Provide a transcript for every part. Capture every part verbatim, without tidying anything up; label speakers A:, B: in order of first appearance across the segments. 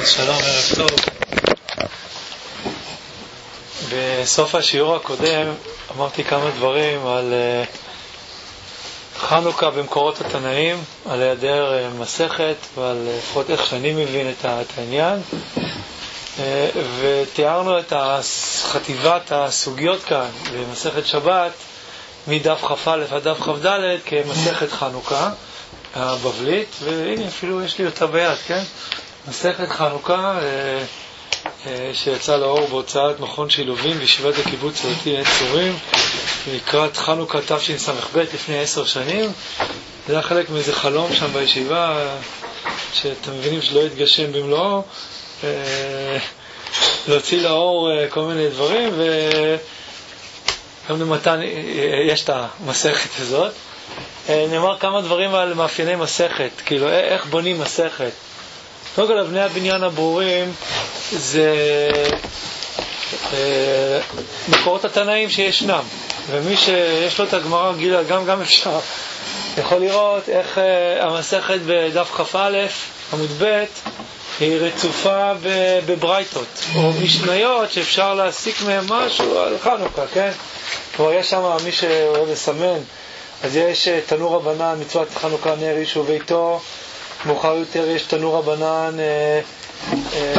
A: שלום, ערב טוב. בסוף השיעור הקודם אמרתי כמה דברים על uh, חנוכה במקורות התנאים, על היעדר uh, מסכת ועל uh, לפחות איך שאני מבין את, את העניין, uh, ותיארנו את חטיבת הסוגיות כאן במסכת שבת מדף כ"א עד דף כ"ד כמסכת חנוכה הבבלית, והנה אפילו יש לי אותה ביד, כן? מסכת חנוכה אה, אה, שיצא לאור בהוצאת מכון שילובים בישיבת הקיבוץ הדתי עץ צורים לקראת חנוכה תשס"ב לפני עשר שנים. זה היה חלק מאיזה חלום שם בישיבה שאתם מבינים שלא התגשם במלואו, אה, להוציא לאור אה, כל מיני דברים, וגם למתן אה, יש את המסכת הזאת. אה, נאמר כמה דברים על מאפייני מסכת, כאילו איך בונים מסכת. קודם כל, אבני הבניין הברורים זה אה, מקורות התנאים שישנם, ומי שיש לו את הגמרא רגילה גם גם אפשר יכול לראות איך אה, המסכת בדף כ"א עמוד ב' היא רצופה בברייתות או משניות שאפשר להסיק מהם משהו על חנוכה, כן? כבר יש שם מי שאוהב לסמן, אז יש תנור רבנן מצוות חנוכה נר איש וביתו. מאוחר יותר יש תנור רבנן, אה, אה,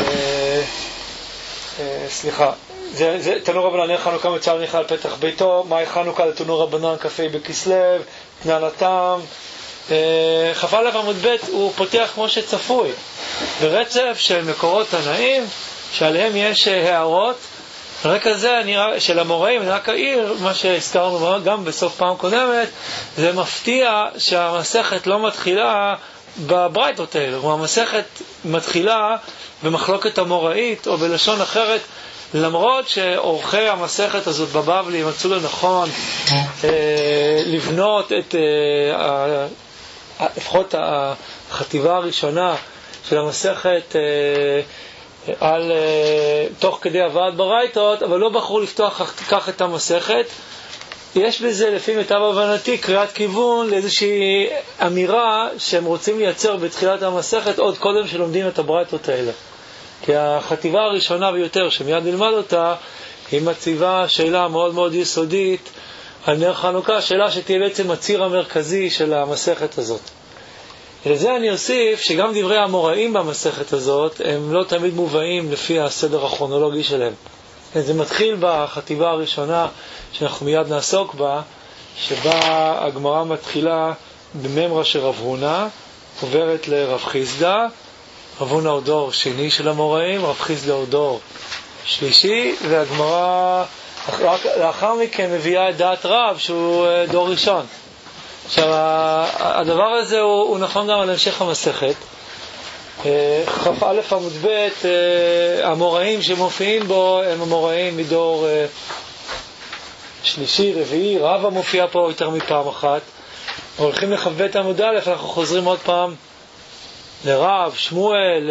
A: אה, סליחה, זה, זה תנור רבנן נר חנוכה מצווה להניח על פתח ביתו. מאי חנוכה לתנור רבנן כ"ה בכסלו, תנן התם. אה, כ"א עמוד ב' הוא פותח כמו שצפוי ברצף של מקורות תנאים שעליהם יש הערות. על רקע זה נראה של המוראים, אני רק אעיר מה שהזכרנו גם בסוף פעם קודמת, זה מפתיע שהמסכת לא מתחילה בברייתות האלה. המסכת מתחילה במחלוקת המוראית, או בלשון אחרת, למרות שעורכי המסכת הזאת בבבלי מצאו לנכון אה, לבנות את אה, לפחות החטיבה הראשונה של המסכת אה, על אה, תוך כדי הבאת ברייתות, אבל לא בחרו לפתוח כך את המסכת. יש בזה, לפי מיטב הבנתי, קריאת כיוון לאיזושהי אמירה שהם רוצים לייצר בתחילת המסכת עוד קודם שלומדים את הברייתות האלה. כי החטיבה הראשונה ביותר שמיד נלמד אותה היא מציבה שאלה מאוד מאוד יסודית על נר חנוכה, שאלה שתהיה בעצם הציר המרכזי של המסכת הזאת. לזה אני אוסיף שגם דברי המוראים במסכת הזאת הם לא תמיד מובאים לפי הסדר הכרונולוגי שלהם. זה מתחיל בחטיבה הראשונה שאנחנו מיד נעסוק בה, שבה הגמרא מתחילה בממרה של רב הונא, עוברת לרב חיסדא. רב הונא הוא דור שני של המוראים, רב חיסדא הוא דור שלישי, והגמרא לאחר מכן מביאה את דעת רב שהוא דור ראשון. עכשיו הדבר הזה הוא, הוא נכון גם על המשך המסכת. כ"א עמוד ב' המוראים שמופיעים בו הם המוראים מדור שלישי, רביעי. רבא מופיע פה יותר מפעם אחת. הולכים לכ"ב עמוד א', אנחנו חוזרים עוד פעם לרב, שמואל.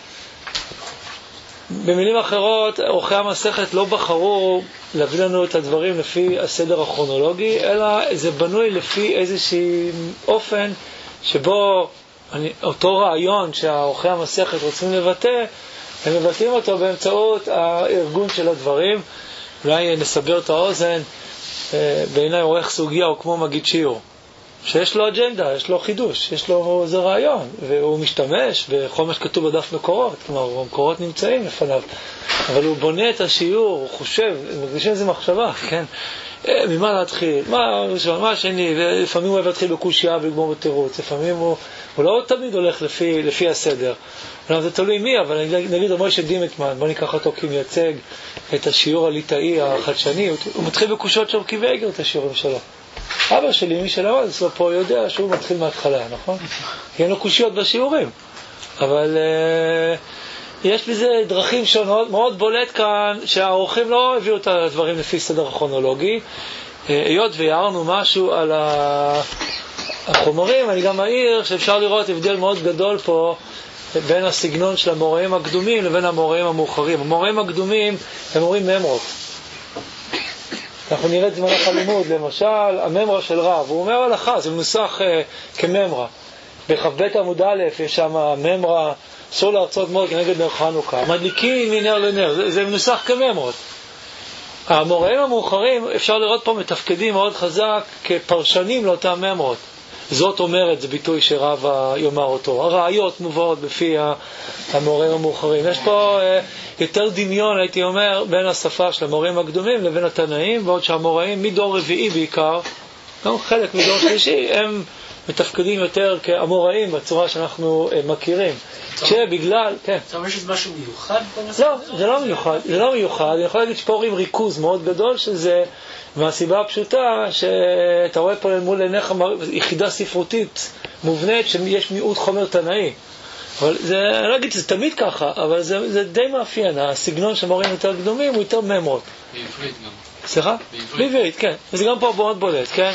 A: במילים אחרות, עורכי המסכת לא בחרו להביא לנו את הדברים לפי הסדר הכרונולוגי, אלא זה בנוי לפי איזושהי אופן שבו אני, אותו רעיון שהעורכי המסכת רוצים לבטא, הם מבטאים אותו באמצעות הארגון של הדברים. אולי נסבר את האוזן, בעיניי עורך סוגיה הוא כמו מגיד שיעור, שיש לו אג'נדה, יש לו חידוש, יש לו איזה רעיון, והוא משתמש בכל מה שכתוב בדף מקורות, כלומר המקורות נמצאים לפניו, אבל הוא בונה את השיעור, הוא חושב, מרגישים איזה מחשבה, כן? ממה להתחיל, מה ראשון, מה שני, ולפעמים הוא אוהב להתחיל בקושיה ולגמור בתירוץ, לפעמים הוא, הוא לא תמיד הולך לפי, לפי הסדר. זה תלוי מי, אבל נגיד מוישה דימטמן, בוא ניקח אותו כמייצג את השיעור הליטאי החדשני, הוא, הוא מתחיל בקושות של קיבייגר את השיעורים שלו. אבא שלי, מי שלמד אצלו פה יודע שהוא מתחיל מההתחלה, נכון? כי אין לו קושיות בשיעורים. אבל uh, יש בזה דרכים שונות, מאוד בולט כאן שהאורחים לא הביאו את הדברים לפי סדר הכרונולוגי. היות ויערנו משהו על החומרים, אני גם מעיר שאפשר לראות הבדל מאוד גדול פה בין הסגנון של המוראים הקדומים לבין המוראים המאוחרים. המוראים הקדומים הם מורים ממרות. אנחנו נראה את זמנך הלימוד, למשל, הממרה של רב, הוא אומר הלכה, זה מנוסח uh, כממרה. בכ"ב עמוד א' יש שם ממרה אסור להרצות מאוד כנגד נר חנוכה. מדליקים מנר לנר, זה, זה מנוסח כממרות. המוראים המאוחרים, אפשר לראות פה מתפקדים מאוד חזק כפרשנים לאותם ממרות. זאת אומרת, זה ביטוי שרב יאמר אותו. הראיות מובאות בפי המוראים המאוחרים. יש פה אה, יותר דמיון, הייתי אומר, בין השפה של המוראים הקדומים לבין התנאים, ועוד שהמוראים מדור רביעי בעיקר, גם חלק מדור שלישי, הם מתפקדים יותר כאמוראים בצורה שאנחנו אה, מכירים. שבגלל, כן.
B: אתה אומר שזה משהו מיוחד?
A: לא, זה לא מיוחד, זה לא מיוחד. אני יכול להגיד שפה רואים ריכוז מאוד גדול שזה, מהסיבה הפשוטה שאתה רואה פה מול עיניך יחידה ספרותית מובנית שיש מיעוט חומר תנאי. אבל זה, אני לא אגיד שזה תמיד ככה, אבל זה, זה די מאפיין. הסגנון של מורים יותר קדומים הוא יותר ממרות.
C: בעברית גם.
A: סליחה? בעברית, כן. וזה גם פה מאוד בולט, כן?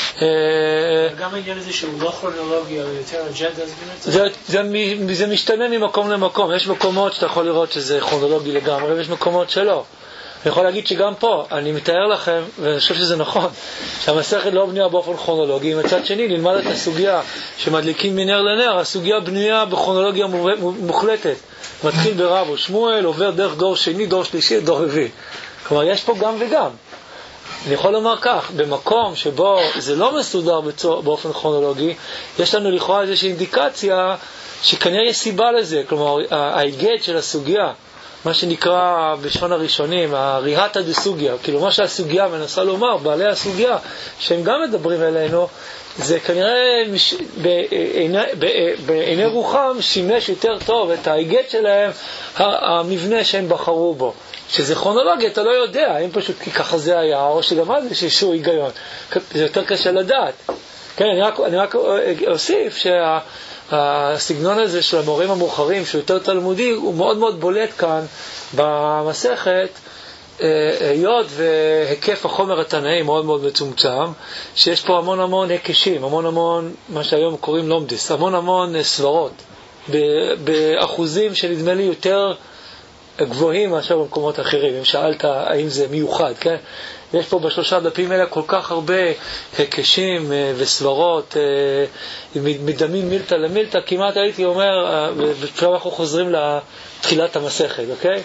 B: גם העניין הזה שהוא לא כרונולוגיה, הוא יותר אג'נדה,
A: זה, זה, זה משתנה ממקום למקום. יש מקומות שאתה יכול לראות שזה כרונולוגי לגמרי, ויש מקומות שלא. אני יכול להגיד שגם פה, אני מתאר לכם, ואני חושב שזה נכון, שהמסכת לא בנויה באופן כרונולוגי. מצד שני, נלמד את הסוגיה שמדליקים מנר לנר, הסוגיה בנויה בכרונולוגיה מוחלטת. מתחיל ברב ושמואל, עובר דרך דור שני, דור שלישי, דור רביעי. כלומר, יש פה גם וגם. אני יכול לומר כך, במקום שבו זה לא מסודר באופן כרונולוגי, יש לנו לכאורה איזושהי אינדיקציה שכנראה יש סיבה לזה. כלומר, ההיגד של הסוגיה, מה שנקרא בשון הראשונים, הריהטה דסוגיה, כאילו מה שהסוגיה מנסה לומר, בעלי הסוגיה, שהם גם מדברים אלינו, זה כנראה מש... בעיני... בעיני רוחם שימש יותר טוב את ההיגד שלהם, המבנה שהם בחרו בו. שזה כרונולוגיה, אתה לא יודע, אם פשוט ככה זה היה, או שגם אז יש איזשהו היגיון. זה יותר קשה לדעת. כן, אני רק, אני רק אוסיף שה... הסגנון הזה של המורים המאוחרים, שהוא יותר תלמודי, הוא מאוד מאוד בולט כאן במסכת, היות והיקף החומר התנאי מאוד מאוד מצומצם, שיש פה המון המון הקשים, המון המון, מה שהיום קוראים לומדיס, המון המון סברות, באחוזים שנדמה לי יותר גבוהים מאשר במקומות אחרים. אם שאלת האם זה מיוחד, כן? יש פה בשלושה דפים האלה כל כך הרבה הקשים וסברות מדמים מילתא למילתא, כמעט הייתי אומר, ועכשיו אנחנו חוזרים לתחילת המסכת, אוקיי?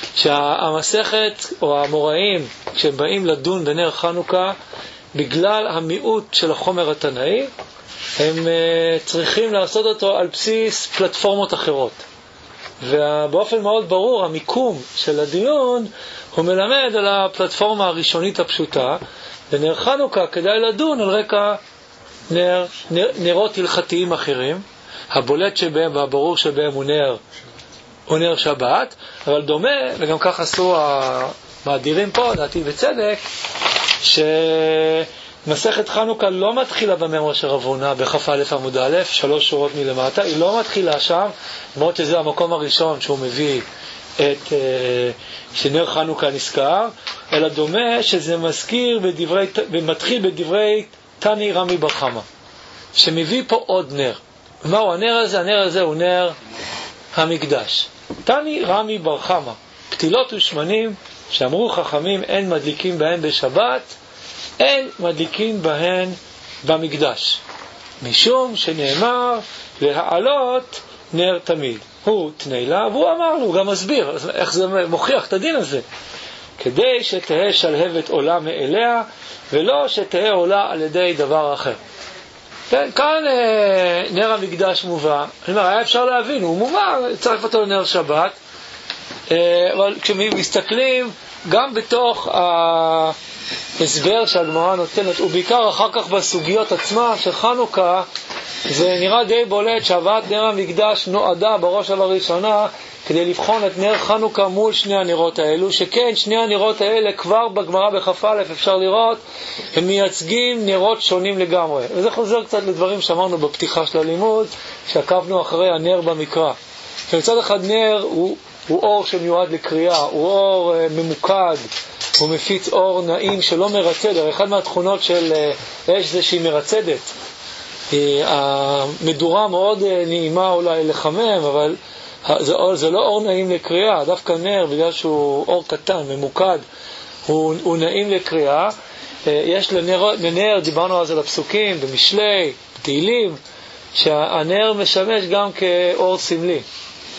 A: שהמסכת או המוראים, כשהם באים לדון בנר חנוכה, בגלל המיעוט של החומר התנאי, הם צריכים לעשות אותו על בסיס פלטפורמות אחרות. ובאופן מאוד ברור, המיקום של הדיון הוא מלמד על הפלטפורמה הראשונית הפשוטה, ונר חנוכה כדאי לדון על רקע נר, נר, נרות הלכתיים אחרים, הבולט שבהם והברור שבהם הוא נר, הוא נר שבת, אבל דומה, וגם כך עשו המאדירים פה, דעתי בצדק, שמסכת חנוכה לא מתחילה בממרה של רב הונא בכ"א עמוד א', שלוש שורות מלמטה, היא לא מתחילה שם, למרות שזה המקום הראשון שהוא מביא את שנר חנוכה נזכר, אלא דומה שזה מזכיר בדברי, ומתחיל בדברי תני רמי בר חמא, שמביא פה עוד נר. ומהו הנר הזה? הנר הזה הוא נר המקדש. תני רמי בר חמא, פתילות ושמנים שאמרו חכמים אין מדליקים בהן בשבת, אין מדליקים בהן במקדש, משום שנאמר להעלות נר תמיד. הוא תנילה, והוא אמר לו, הוא גם מסביר איך זה מוכיח את הדין הזה, כדי שתהא שלהבת עולה מאליה ולא שתהא עולה על ידי דבר אחר. כן, כאן אה, נר המקדש מובא, אני אומר, היה אפשר להבין, הוא מובא, צריך אותו לנר שבת, אה, אבל כשמסתכלים גם בתוך ההסבר שהגמרא נותנת, ובעיקר אחר כך בסוגיות עצמה של חנוכה, זה נראה די בולט שהבאת נר המקדש נועדה בראש ובראשונה כדי לבחון את נר חנוכה מול שני הנרות האלו, שכן שני הנרות האלה כבר בגמרא בכ"א אפשר לראות, הם מייצגים נרות שונים לגמרי. וזה חוזר קצת לדברים שאמרנו בפתיחה של הלימוד, שעקבנו אחרי הנר במקרא. שמצד אחד נר הוא, הוא אור שמיועד לקריאה, הוא אור uh, ממוקד, הוא מפיץ אור נעים שלא מרצד. הרי אחד מהתכונות של uh, אש זה שהיא מרצדת. המדורה מאוד נעימה אולי לחמם, אבל זה, זה לא אור נעים לקריאה. דווקא נר, בגלל שהוא אור קטן, ממוקד, הוא, הוא נעים לקריאה. יש לנר, לנר, דיברנו על זה לפסוקים, במשלי, בתהילים, שהנר משמש גם כאור סמלי.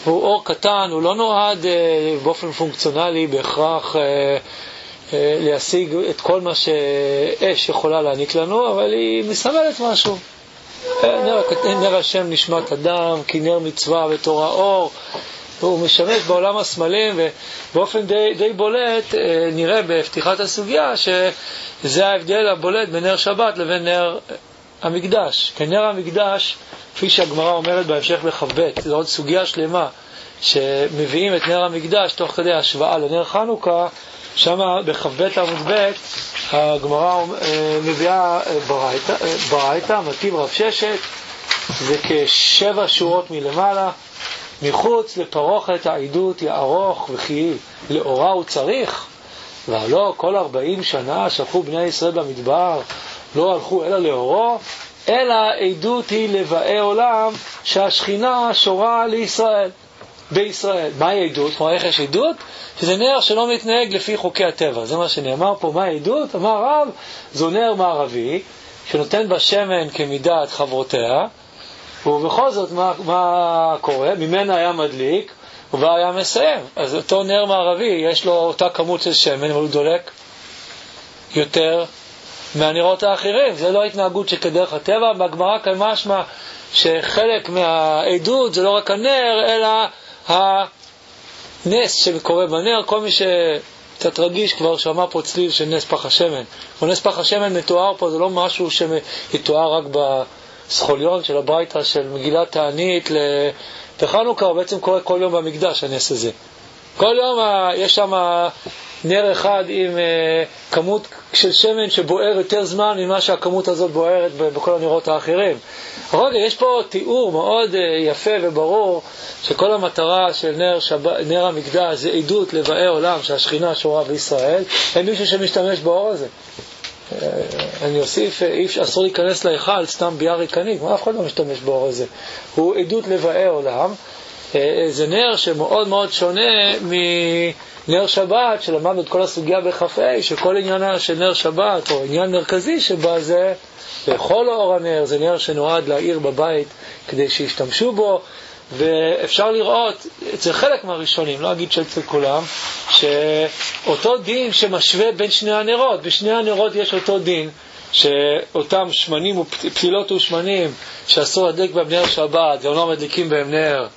A: הוא אור קטן, הוא לא נועד אה, באופן פונקציונלי בהכרח אה, אה, להשיג את כל מה שאש יכולה להעניק לנו, אבל היא מסמלת משהו. נר, נר השם נשמת אדם, כי נר מצווה בתורה אור, הוא משמש בעולם הסמלים, ובאופן די, די בולט נראה בפתיחת הסוגיה שזה ההבדל הבולט בין נר שבת לבין נר המקדש. כי נר המקדש, כפי שהגמרא אומרת בהמשך בחבט, זו עוד סוגיה שלמה שמביאים את נר המקדש תוך כדי השוואה לנר חנוכה. שם בחבט עמוד ב' הגמרא מביאה ברייתא, ברייתא, מטיב רב ששת, זה כשבע שורות מלמעלה, מחוץ לפרוכת העדות יערוך וכי לאורה הוא צריך, והלא כל ארבעים שנה שלחו בני ישראל במדבר, לא הלכו אלא לאורו, אלא עדות היא לבאי עולם שהשכינה שורה לישראל, בישראל. מהי עדות? כלומר, איך יש עדות? שזה נר שלא מתנהג לפי חוקי הטבע. זה מה שנאמר פה. מה העדות? אמר רב, זו נר מערבי שנותן בה שמן כמידת חברותיה, ובכל זאת מה, מה קורה? ממנה היה מדליק ובה היה מסיים. אז אותו נר מערבי יש לו אותה כמות של שמן, אבל הוא דולק יותר מהנרות האחרים. זה לא התנהגות שכדרך הטבע. בגמרא כאן משמע שחלק מהעדות זה לא רק הנר, אלא הנס שקורה בנר. כל מי שקצת רגיש כבר שמע פה צליל של נס פח השמן. ונס פח השמן מתואר פה, זה לא משהו שמתואר רק בסחוליון של הברייתא של מגילת תענית לחנוכה, הוא בעצם קורה כל יום במקדש הנס הזה. כל יום יש שם נר אחד עם uh, כמות של שמן שבוער יותר זמן ממה שהכמות הזאת בוערת בכל הנרות האחרים. רגע, יש פה תיאור מאוד uh, יפה וברור שכל המטרה של נר, שב... נר המקדש זה עדות לבאי עולם שהשכינה שורה בישראל. אין מישהו שמשתמש באור הזה. uh, אני אוסיף, uh, אסור להיכנס להיכל סתם ביער ריקני, אף אחד לא משתמש באור הזה. הוא עדות לבאי עולם. uh, זה נר שמאוד מאוד שונה מ... נר שבת, שלמדנו את כל הסוגיה בחפאי, שכל עניינה של נר שבת, או עניין מרכזי שבה זה לאכול אור הנר, זה נר שנועד להאיר בבית כדי שישתמשו בו, ואפשר לראות, אצל חלק מהראשונים, לא אגיד שאצל כולם, שאותו דין שמשווה בין שני הנרות, בשני הנרות יש אותו דין, שאותם שמנים ופתילות ושמנים שאסור להדליק בהם נר שבת, זה לא מדליקים בהם נר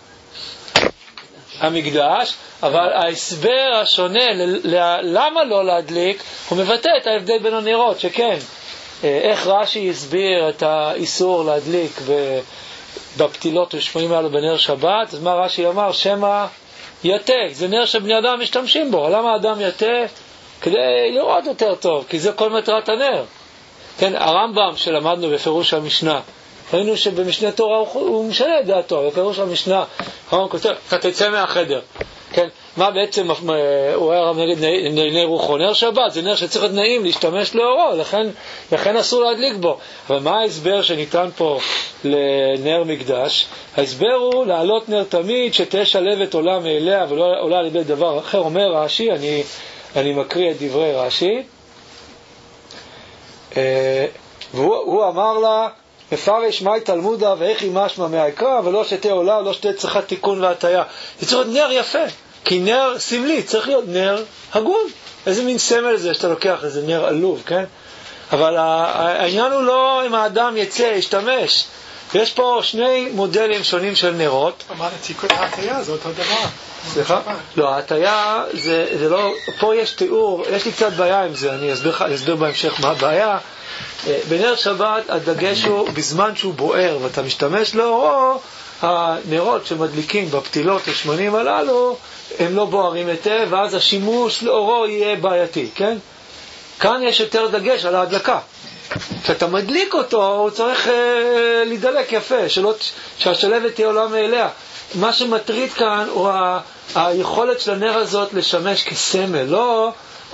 A: המקדש, אבל ההסבר השונה ל- ל- למה לא להדליק הוא מבטא את ההבדל בין הנרות, שכן איך רש"י הסביר את האיסור להדליק בפתילות ושמנים האלו בנר שבת. אז מה רש"י אמר? שמה יתה, זה נר שבני אדם משתמשים בו. למה האדם יתה? כדי לראות יותר טוב, כי זה כל מטרת הנר. כן, הרמב"ם שלמדנו בפירוש המשנה, ראינו שבמשנה תורה הוא, הוא משנה את דעתו, בפירוש המשנה, הרמב"ם כותב, אתה תצא מהחדר. כן, מה בעצם הוא היה נגד נר רוחו? נר שבת, זה נר שצריך להיות נעים להשתמש לאורו, לכן, לכן אסור להדליק בו. אבל מה ההסבר שניתן פה לנר מקדש? ההסבר הוא לעלות נר תמיד שתהיה שלבת עולה מאליה ולא עולה על ידי דבר אחר. אומר רש"י, אני, אני מקריא את דברי רש"י, והוא אמר לה, מפרש מאי תלמודה ואיך היא משמע מהעיקרא, ולא שתהיה עולה, לא שתהיה צריכה תיקון והטיה. זה צריך להיות נר יפה, כי נר סמלי, צריך להיות נר הגון. איזה מין סמל זה שאתה לוקח איזה נר עלוב, כן? אבל העניין הוא לא אם האדם יצא, ישתמש. יש פה שני מודלים שונים של נרות.
B: אמרת, תיקון ההטיה זה אותו דבר.
A: סליחה? לא, ההטיה זה, זה לא, פה יש תיאור, יש לי קצת בעיה עם זה, אני אסביר, אסביר בהמשך מה הבעיה. בנר שבת הדגש הוא בזמן שהוא בוער ואתה משתמש לאורו, הנרות שמדליקים בפתילות השמנים הללו הם לא בוערים היטב, ואז השימוש לאורו יהיה בעייתי, כן? כאן יש יותר דגש על ההדלקה. כשאתה מדליק אותו הוא צריך אה, להידלק יפה, שלא, שהשלבת תהיה עולה מאליה. מה שמטריד כאן הוא ה, היכולת של הנר הזאת לשמש כסמל, לא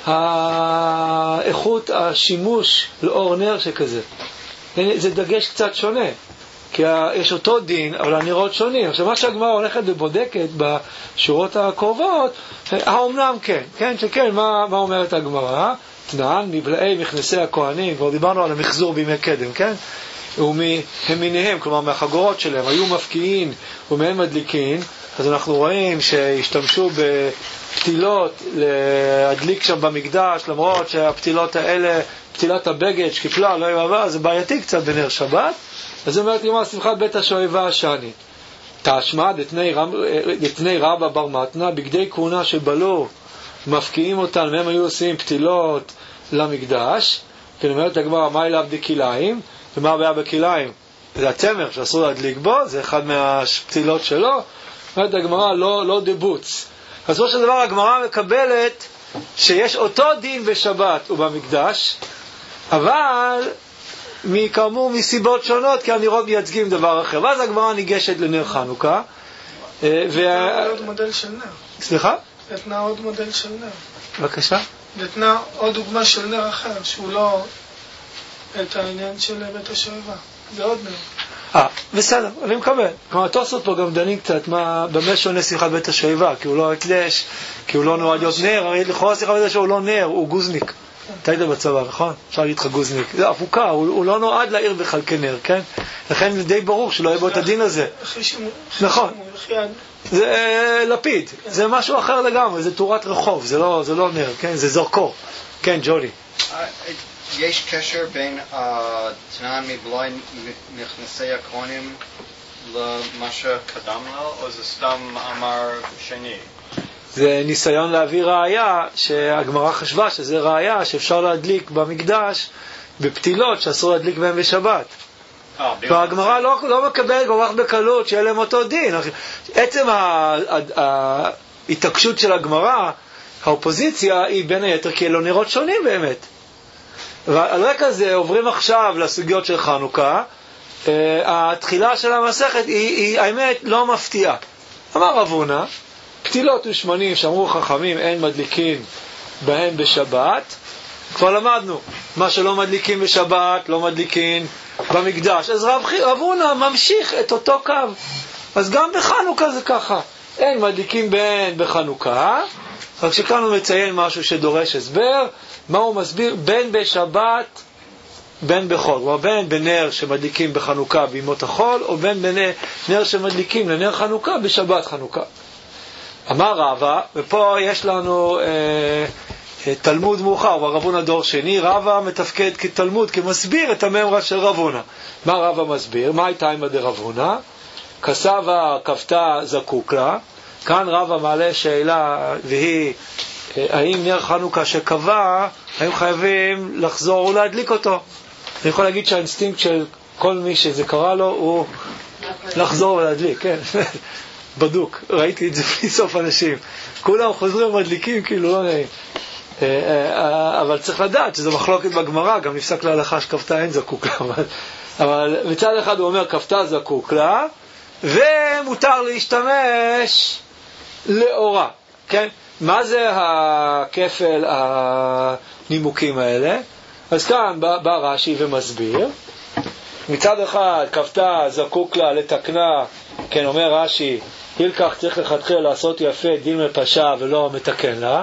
A: האיכות השימוש לאור נר שכזה. זה דגש קצת שונה, כי יש אותו דין, אבל הנרות שונים. עכשיו מה שהגמרא הולכת ובודקת בשורות הקרובות, האומנם כן, כן, שכן, מה, מה אומרת הגמרא? תנען, מבלעי מכנסי הכהנים, כבר דיברנו על המחזור בימי קדם, כן? ומהם מיניהם, כלומר מהחגורות שלהם, היו מפקיעים ומהם מדליקין, אז אנחנו רואים שהשתמשו בפתילות להדליק שם במקדש, למרות שהפתילות האלה, פתילת הבגד, שקיפלה, לא יבבה, זה בעייתי קצת בנר שבת. אז זה אומרת יום שמחת בית השואבה השני. תשמע דתני רבא בר מתנה, בגדי כהונה שבלו, מפקיעים אותן, והם היו עושים פתילות למקדש. כי אומרת הגמרא, מה אליו דקיליים? ומה הבעיה בקיליים? זה הצמר שאסור להדליק בו, זה אחד מהפתילות שלו. אומרת הגמרא, לא, לא דבוץ. אז בסופו של דבר הגמרא מקבלת שיש אותו דין בשבת ובמקדש, אבל כאמור מסיבות שונות, כי הנרות מייצגים דבר אחר. ואז הגמרא ניגשת לנר חנוכה.
C: נתנה עוד מודל של נר.
A: סליחה?
C: נתנה עוד מודל של נר.
A: בבקשה.
C: נתנה עוד דוגמה של נר אחר, שהוא לא את העניין של בית השואבה. זה עוד נר.
A: אה, בסדר, אני מקבל. כלומר, תוספות פה גם דנים קצת מה, במה שונה שמחת בית השואבה, כי הוא לא הקדש, כי הוא לא נועד להיות נר, הרי לכאורה שמחת בית השואבה הוא לא נר, הוא גוזניק. אתה היית בצבא, נכון? אפשר להגיד לך גוזניק. זה הפוקה, הוא, הוא לא נועד להעיר בכלל כנר, כן? לכן זה די ברור שלא יהיה בו את הדין הזה. נכון. זה אה, לפיד, זה משהו אחר לגמרי, זה תורת רחוב, זה לא, זה לא נר, כן? זה זרקור. כן, ג'ולי.
D: יש קשר בין תנן מבלוי נכנסי הכהנים למה שקדם לו, או זה סתם אמר שני?
A: זה ניסיון להביא ראיה שהגמרא חשבה שזה ראיה שאפשר להדליק במקדש בפתילות שאסור להדליק בהם בשבת. והגמרא לא, לא מקבל כל כך בקלות שיהיה להם אותו דין. עצם ההתעקשות של הגמרא, האופוזיציה, היא בין היתר כי אלו נרות שונים באמת. ועל רקע זה עוברים עכשיו לסוגיות של חנוכה. התחילה של המסכת היא, היא האמת לא מפתיעה. אמר רב הונא, פתילות ושמנים שאמרו חכמים אין מדליקים בהם בשבת. כבר למדנו, מה שלא מדליקים בשבת לא מדליקים במקדש. אז רב, רב הונא ממשיך את אותו קו. אז גם בחנוכה זה ככה, אין מדליקים בהם בחנוכה. רק שכאן הוא מציין משהו שדורש הסבר. מה הוא מסביר? בין בשבת בין בחול, או בין בנר שמדליקים בחנוכה בימות החול, או בין בנר שמדליקים לנר חנוכה בשבת חנוכה. אמר רבא, ופה יש לנו אה, תלמוד מאוחר, רב הונא דור שני. רבא מתפקד כתלמוד, כמסביר את הממרה של רב הונא. מה רבא מסביר? מה הייתה עם דרב הונא? כסבה כפתה זקוק לה. כאן רבא מעלה שאלה, והיא האם נר חנוכה שקבע, האם חייבים לחזור ולהדליק אותו? אני יכול להגיד שהאינסטינקט של כל מי שזה קרה לו הוא לחזור ולהדליק, כן? בדוק, ראיתי את זה בלי סוף אנשים. כולם חוזרים ומדליקים, כאילו לא נעים. אבל צריך לדעת שזה מחלוקת בגמרא, גם נפסק להלכה שכפתה אין זקוק לה. אבל מצד אחד הוא אומר כפתה זקוק לה, ומותר להשתמש לאורה, כן? מה זה הכפל הנימוקים האלה? אז כאן בא, בא רש"י ומסביר. מצד אחד כפתה זקוק לה לתקנה, כן, אומר רש"י, הילקח צריך לכתחילה לעשות יפה דין מפשע ולא מתקן לה,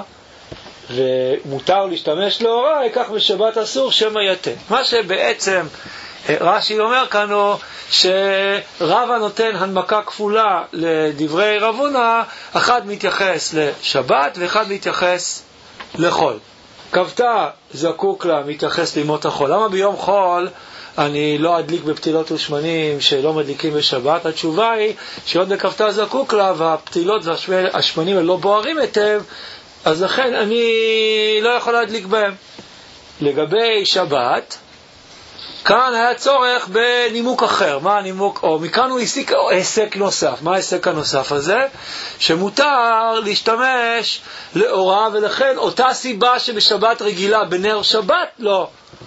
A: ומותר להשתמש לאורה, כך בשבת אסור שמא יתה. מה שבעצם רש"י אומר כאן הוא שרבא נותן הנמקה כפולה לדברי רב הונא, אחד מתייחס לשבת ואחד מתייחס לחול. כפתה זקוק לה מתייחס לימות החול. למה ביום חול אני לא אדליק בפתילות ושמנים שלא מדליקים בשבת? התשובה היא שעוד בכפתה זקוק לה והפתילות והשמנים לא בוערים היטב, אז לכן אני לא יכול להדליק בהם. לגבי שבת, כאן היה צורך בנימוק אחר. מה הנימוק? או מכאן הוא הסיק עסק נוסף. מה העסק הנוסף הזה? שמותר להשתמש לאורה, ולכן אותה סיבה שבשבת רגילה בנר שבת לא.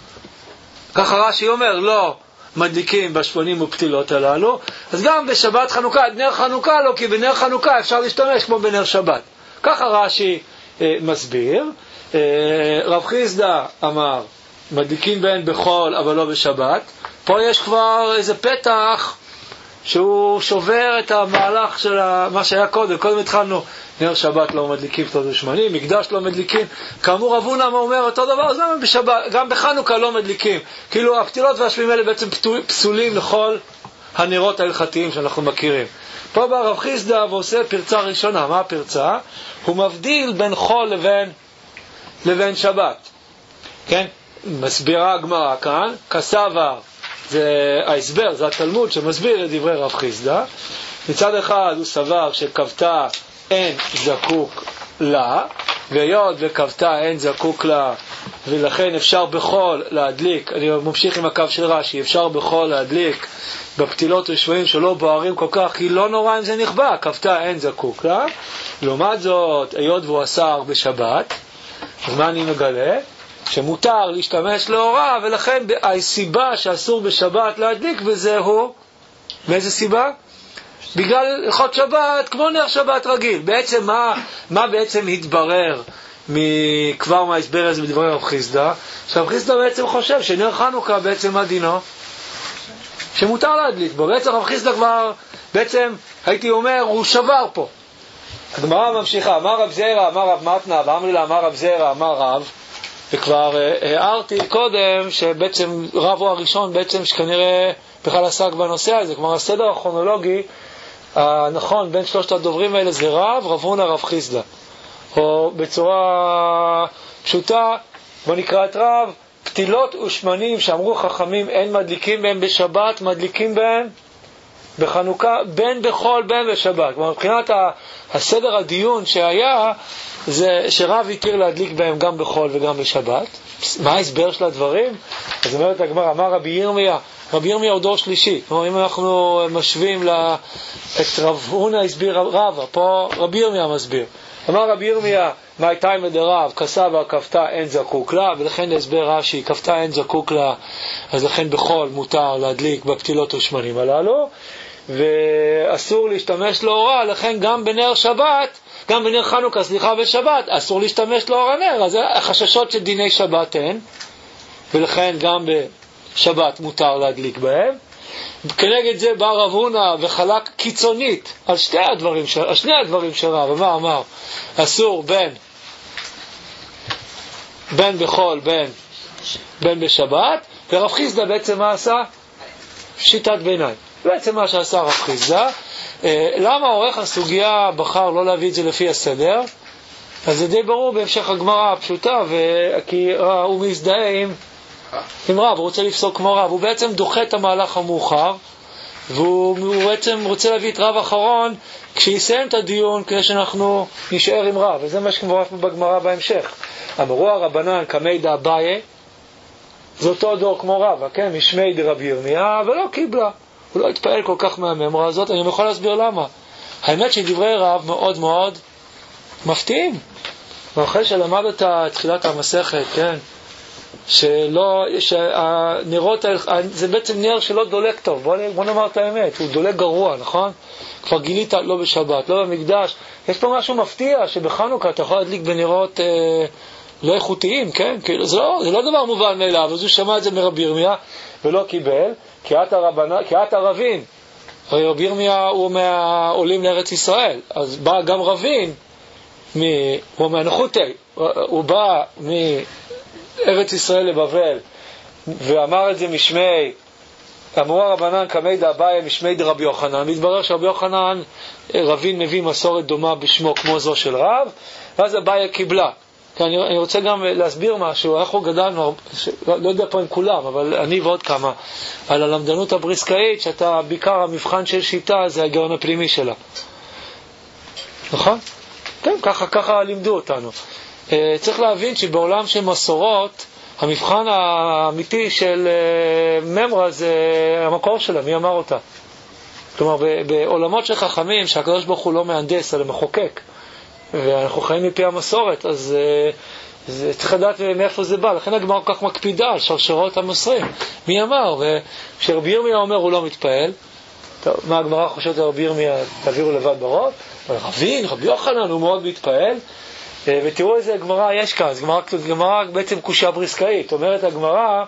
A: ככה רש"י אומר, לא מדליקים בשמונים ופתילות הללו. אז גם בשבת חנוכה, נר חנוכה לא, כי בנר חנוכה אפשר להשתמש כמו בנר שבת. ככה רש"י אה, מסביר. אה, רב חיסדא אמר, מדליקים בהן בחול אבל לא בשבת. פה יש כבר איזה פתח שהוא שובר את המהלך של מה שהיה קודם. קודם התחלנו נר שבת לא מדליקים פתילות ושמנים, מקדש לא מדליקים. כאמור רב הונא אומר אותו דבר, אז גם בשבת, גם בחנוכה לא מדליקים. כאילו הפתילות והשמנים האלה בעצם פסולים לכל הנרות ההלכתיים שאנחנו מכירים. פה בא רב חיסדא ועושה פרצה ראשונה. מה הפרצה? הוא מבדיל בין חול לבין, לבין שבת. כן? מסבירה הגמרא כאן, כסבר, זה ההסבר, זה התלמוד שמסביר את דברי רב חיסדא. מצד אחד הוא סבר שכבתה אין זקוק לה, והיות וכבתה אין זקוק לה, ולכן אפשר בכל להדליק, אני ממשיך עם הקו של רש"י, אפשר בכל להדליק בפתילות ושבעים שלא בוערים כל כך, כי לא נורא אם זה נכבה, כבתה אין זקוק לה. לעומת זאת, היות והוא אסר בשבת, אז מה אני מגלה? שמותר להשתמש לאורה, ולכן הסיבה שאסור בשבת להדליק בזה הוא, מאיזה סיבה? בגלל הלכות שבת, כמו נר שבת רגיל. בעצם מה, מה בעצם התברר כבר מההסבר הזה בדברי רב חיסדא? שרב חיסדא בעצם חושב שנר חנוכה בעצם מה דינו? שמותר להדליק בו. בעצם רב חיסדא כבר, בעצם הייתי אומר, הוא שבר פה. הגמרא ממשיכה, אמר רב זרע, אמר רב מתנה, ואמרי לה, אמר רב זרע, אמר רב, וכבר הערתי קודם שבעצם רב הוא הראשון בעצם שכנראה בכלל עסק בנושא הזה. כלומר הסדר הכרונולוגי הנכון בין שלושת הדוברים האלה זה רב, רב הונא, רב חיסדא. או בצורה פשוטה, בוא נקרא את רב, פתילות ושמנים שאמרו חכמים אין מדליקים בהם בשבת, מדליקים בהם בחנוכה, בין בחול בין בשבת. כלומר מבחינת הסדר הדיון שהיה זה שרב התיר להדליק בהם גם בחול וגם בשבת. מה ההסבר של הדברים? אז אומרת הגמרא, אמר רבי ירמיה, רבי ירמיה הוא דור שלישי. כלומר אם אנחנו משווים לה, את רב הונא הסביר רבא, פה רבי ירמיה מסביר. אמר רבי ירמיה, מה הייתה עם דרב, כסבר כבתה אין זקוק לה, ולכן להסבר רש"י, כבתה אין זקוק לה, אז לכן בחול מותר להדליק בפתילות ושמנים הללו, ואסור להשתמש לאורה, לכן גם בנר שבת, גם בנר חנוכה, סליחה, בשבת, אסור להשתמש לאור הנר. אז החששות של דיני שבת אין, ולכן גם בשבת מותר להדליק בהם. כנגד זה בא רב הונא וחלק קיצונית על שתי הדברים, על שני הדברים של רב. מה אמר? אסור בין בין בחול, בין בין בשבת. ורב חיסדא בעצם מה עשה? שיטת ביניים. בעצם מה שעשה רב חיסדא. למה עורך הסוגיה בחר לא להביא את זה לפי הסדר? אז זה די ברור בהמשך הגמרא הפשוטה, כי הוא מזדהה עם, עם רב, הוא רוצה לפסוק כמו רב, הוא בעצם דוחה את המהלך המאוחר, והוא בעצם רוצה להביא את רב אחרון כשיסיים את הדיון כדי שאנחנו נשאר עם רב, וזה מה שמבואר בגמרא בהמשך. אמרו הרבנן קמי דאביי, זה אותו דור כמו רב, כן? משמי דרבי ירמיה, ולא קיבלה. הוא לא התפעל כל כך מהממרה הזאת. אני יכול להסביר למה. האמת שדברי רב מאוד מאוד מפתיעים. ואחרי שלמדת את תחילת המסכת, כן, שלא, שהנרות, זה בעצם נר שלא דולק טוב. בוא, בוא נאמר את האמת, הוא דולק גרוע, נכון? כבר גילית לא בשבת, לא במקדש. יש פה משהו מפתיע, שבחנוכה אתה יכול להדליק בנרות אה, לא איכותיים, כן? כאילו, זה, לא, זה לא דבר מובן מאליו, אז הוא שמע את זה מרבי ירמיה ולא קיבל. כי את הרבנה, כי את הרבין, הרי רבי ירמיה הוא מהעולים לארץ ישראל, אז בא גם רבין, מ, הוא מהנחותי, הוא בא מארץ ישראל לבבל, ואמר את זה משמי, אמרו הרבנן קמי דאביי משמי דרבי יוחנן, מתברר שרבי יוחנן, רבין מביא מסורת דומה בשמו כמו זו של רב, ואז אביי קיבלה. אני, אני רוצה גם להסביר משהו. אנחנו גדלנו, לא יודע פה עם כולם, אבל אני ועוד כמה, על הלמדנות הבריסקאית, שאתה בעיקר המבחן של שיטה זה הגאון הפנימי שלה. נכון? כן, ככה, ככה לימדו אותנו. Uh, צריך להבין שבעולם של מסורות, המבחן האמיתי של uh, ממרה זה המקור שלה, מי אמר אותה. כלומר, בעולמות של חכמים, שהקדוש ברוך הוא לא מהנדס, אלא מחוקק, ואנחנו חיים מפי המסורת, אז זה, צריך לדעת מאיפה זה בא. לכן הגמרא כל כך מקפידה על שרשרות המסרים. מי אמר? וכשרבי ירמיה אומר הוא לא מתפעל, טוב, מה הגמרא חושבת על רבי ירמיה? תעבירו לבד ברוב. רבין, רבי יוחנן הוא מאוד מתפעל. ותראו איזה גמרא יש כאן. זה גמרא, גמרא בעצם קושיה בריסקאית. אומרת הגמרא,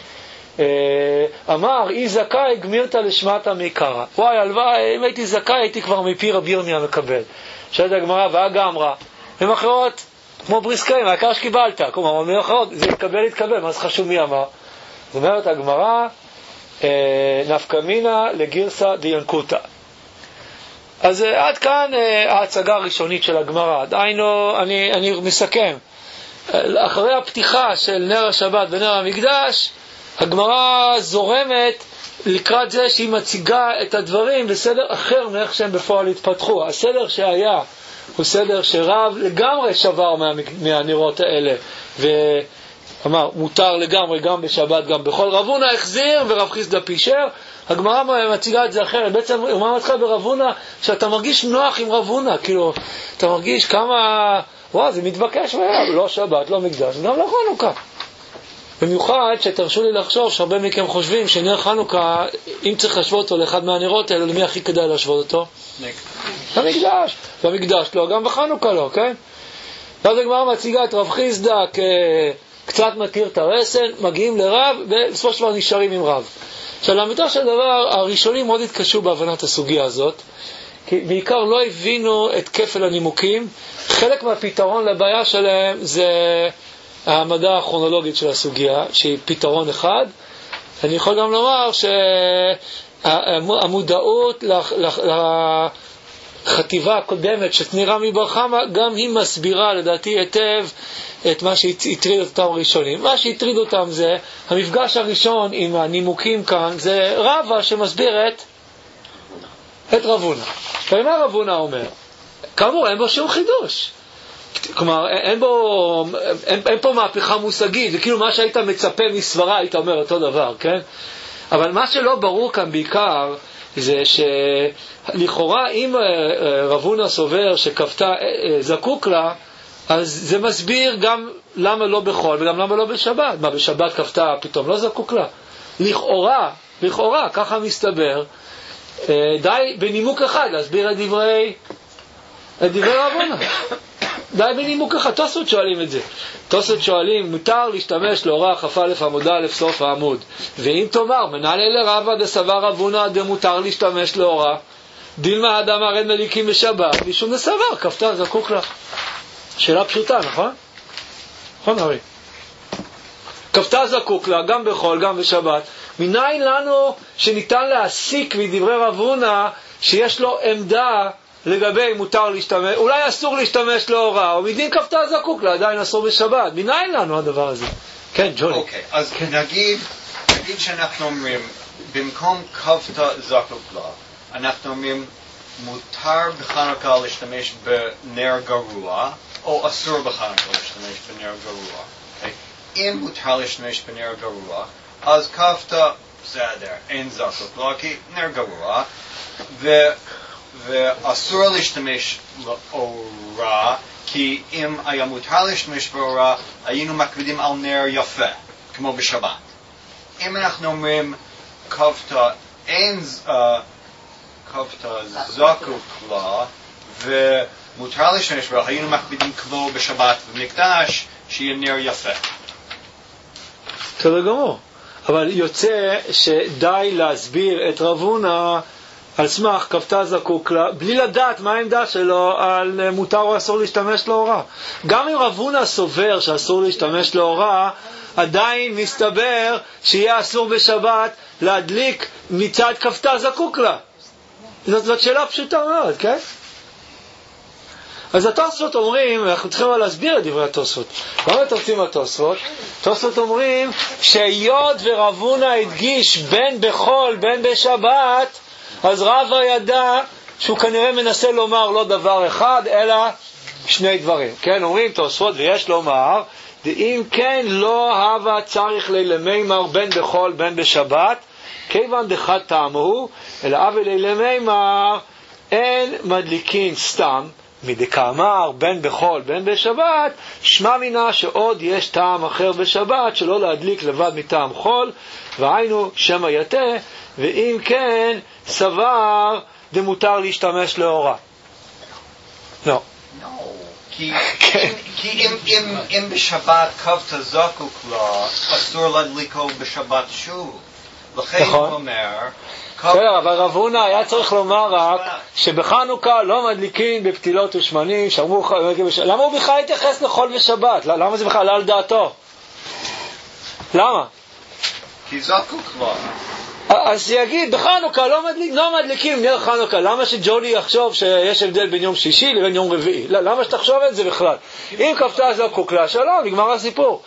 A: אמר אי זכאי גמירת לשמטה מעיקרא. וואי, הלוואי, אם הייתי זכאי הייתי כבר מפי רבי ירמיה מקבל. שואלת הגמרא, והגה אמרה, הם אחרות, כמו בריסקאים, העיקר שקיבלת. כלומר, הם אחרות, זה יתקבל, יתקבל, מה זה חשוב מי אמר? זאת אומרת הגמרא, נפקא מינה לגירסא דיינקותא. אז עד כאן ההצגה הראשונית של הגמרא. דהיינו, אני, אני מסכם. אחרי הפתיחה של נר השבת ונר המקדש, הגמרא זורמת לקראת זה שהיא מציגה את הדברים בסדר אחר מאיך שהם בפועל התפתחו. הסדר שהיה הוא סדר שרב לגמרי שבר מה, מהנרות האלה, ואמר מותר לגמרי גם בשבת גם בכל. רב הונא החזיר ורב חיסדא פישר. הגמרא מציגה את זה אחרת. בעצם מה מתחיל ברב הונא? שאתה מרגיש נוח עם רב הונא, כאילו אתה מרגיש כמה וואו, זה מתבקש והיה, לא שבת, לא מקדש, גם לא חנוכה. במיוחד שתרשו לי לחשוב שהרבה מכם חושבים שנר חנוכה, אם צריך להשוות אותו לאחד מהנרות האלה, למי הכי כדאי להשוות אותו? למקדש. במקדש לא, גם בחנוכה לא, כן? ואז הגמרא מציגה את רב חיסדא כקצת מתיר את הרסן, מגיעים לרב, ובסופו של דבר נשארים עם רב. עכשיו, לאמיתו של דבר, הראשונים מאוד התקשו בהבנת הסוגיה הזאת, כי בעיקר לא הבינו את כפל הנימוקים. חלק מהפתרון לבעיה שלהם זה העמדה הכרונולוגית של הסוגיה, שהיא פתרון אחד. אני יכול גם לומר שהמודעות לחטיבה הקודמת שתניר רמי בר חמא, גם היא מסבירה לדעתי היטב את מה שהטריד אותם ראשונים. מה שהטריד אותם זה המפגש הראשון עם הנימוקים כאן, זה רבא שמסביר את את רב הונא. ומה רב הונא אומר? כאמור, אין בו שום חידוש. כלומר, אין בו, אין, אין פה מהפכה מושגית, זה כאילו מה שהיית מצפה מסברה, היית אומר אותו דבר, כן? אבל מה שלא ברור כאן בעיקר, זה שלכאורה אם רב הונא סובר שכפתה זקוק לה, אז זה מסביר גם למה לא בחול וגם למה לא בשבת. מה, בשבת כפתה פתאום לא זקוק לה? לכאורה, לכאורה, ככה מסתבר, די בנימוק אחד להסביר את דברי את דברי רב הונא. די בנימוק אחד. תוספות שואלים את זה. תוספות שואלים, מותר להשתמש לאורה כ"א עמוד א' סוף העמוד. ואם תאמר, מנהלי לרבא דסבר רב הונא דמותר להשתמש לאורה, דילמה אדם הרד מליקים בשבת, משום דסבר, כפתה זקוק לה. שאלה פשוטה, נכון? נכון, הרי. כפתה זקוק לה, גם בחול, גם בשבת. מניין לנו שניתן להסיק מדברי רב הונא שיש לו עמדה לגבי מותר להשתמש, אולי אסור להשתמש לאורה, או מדין כפתה זקוק לה, עדיין אסור בשבת. מניין לנו הדבר הזה? כן, ג'ולי.
D: אוקיי, אז נגיד, נגיד שאנחנו אומרים, במקום כפתה זקוק לה, אנחנו אומרים, מותר בחנוכה להשתמש בנר גרוע, או אסור בחנוכה להשתמש בנר גרוע. אם מותר להשתמש בנר גרוע, אז כפתה בסדר, אין זקוק לה, כי נר גרוע, ו... ואסור להשתמש לאורה, כי אם היה מותר להשתמש באורה, היינו מקפידים על נר יפה, כמו בשבת. אם אנחנו אומרים כפתה אין כפתה זקוק לה, ומותר להשתמש באורה, היינו מקפידים כמו בשבת במקדש, שיהיה נר יפה.
A: בסדר גמור. אבל יוצא שדי להסביר את רב הונא על סמך כפתה זקוק לה, בלי לדעת מה העמדה שלו על מותר או אסור להשתמש לאורה. גם אם רב הונא סובר שאסור להשתמש לאורה, עדיין מסתבר שיהיה אסור בשבת להדליק מצד כפתה זקוק לה. זאת, זאת שאלה פשוטה מאוד, כן? אז התוספות אומרים, אנחנו צריכים להסביר את דברי התוספות. למה תרצים התוספות? התוספות אומרים שהיות ורב הונא הדגיש בין בחול בין בשבת, אז רבא ידע שהוא כנראה מנסה לומר לא דבר אחד, אלא שני דברים. כן, אומרים תוספות, ויש לומר, אם כן לא הווה צריך למימר בין בחול בין בשבת, כיוון דחד טעמו, אלא הווה למימר אין מדליקין סתם, מדקאמר בין בחול בין בשבת, שמע מינה שעוד יש טעם אחר בשבת שלא להדליק לבד מטעם חול, והיינו שמא יתה, ואם כן סבר דמותר להשתמש לאורה. לא.
D: כי אם בשבת כפתה זקוק לה, אסור להדליקו בשבת שוב. לכן הוא אומר,
A: אבל רב הונא היה צריך לומר רק שבחנוכה לא מדליקים בפתילות ושמנים. למה הוא בכלל התייחס לחול ושבת? למה זה בכלל לא על דעתו? למה?
D: כי זקוק לה.
A: אז שיגיד, בחנוכה לא, מדליק, לא מדליקים נר חנוכה. למה שג'ולי יחשוב שיש הבדל בין יום שישי לבין יום רביעי? לא, למה שתחשוב את זה בכלל? אם כפתה זו קוקלה, שלום, נגמר הסיפור.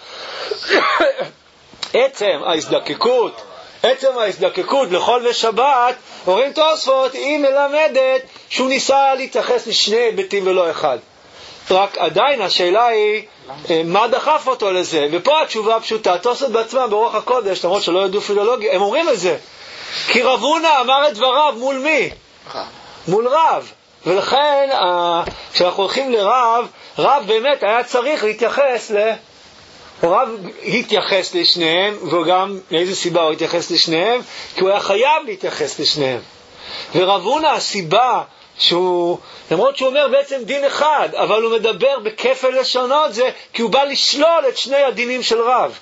A: עצם ההזדקקות, עצם ההזדקקות לחול ושבת, אומרים תוספות, היא מלמדת שהוא ניסה להתייחס לשני היבטים ולא אחד. רק עדיין השאלה היא, מה דחף אותו לזה? ופה התשובה הפשוטה, תוספות בעצמם ברוח הקודש, למרות שלא ידעו פילולוגיה, הם אומרים את זה. כי רב הונא אמר את דבריו מול מי? מול רב. ולכן, כשאנחנו הולכים לרב, רב באמת היה צריך להתייחס ל... רב התייחס לשניהם, וגם מאיזו סיבה הוא התייחס לשניהם? כי הוא היה חייב להתייחס לשניהם. ורב הונא, הסיבה שהוא, למרות שהוא אומר בעצם דין אחד, אבל הוא מדבר בכפל לשונות, זה כי הוא בא לשלול את שני הדינים של רב.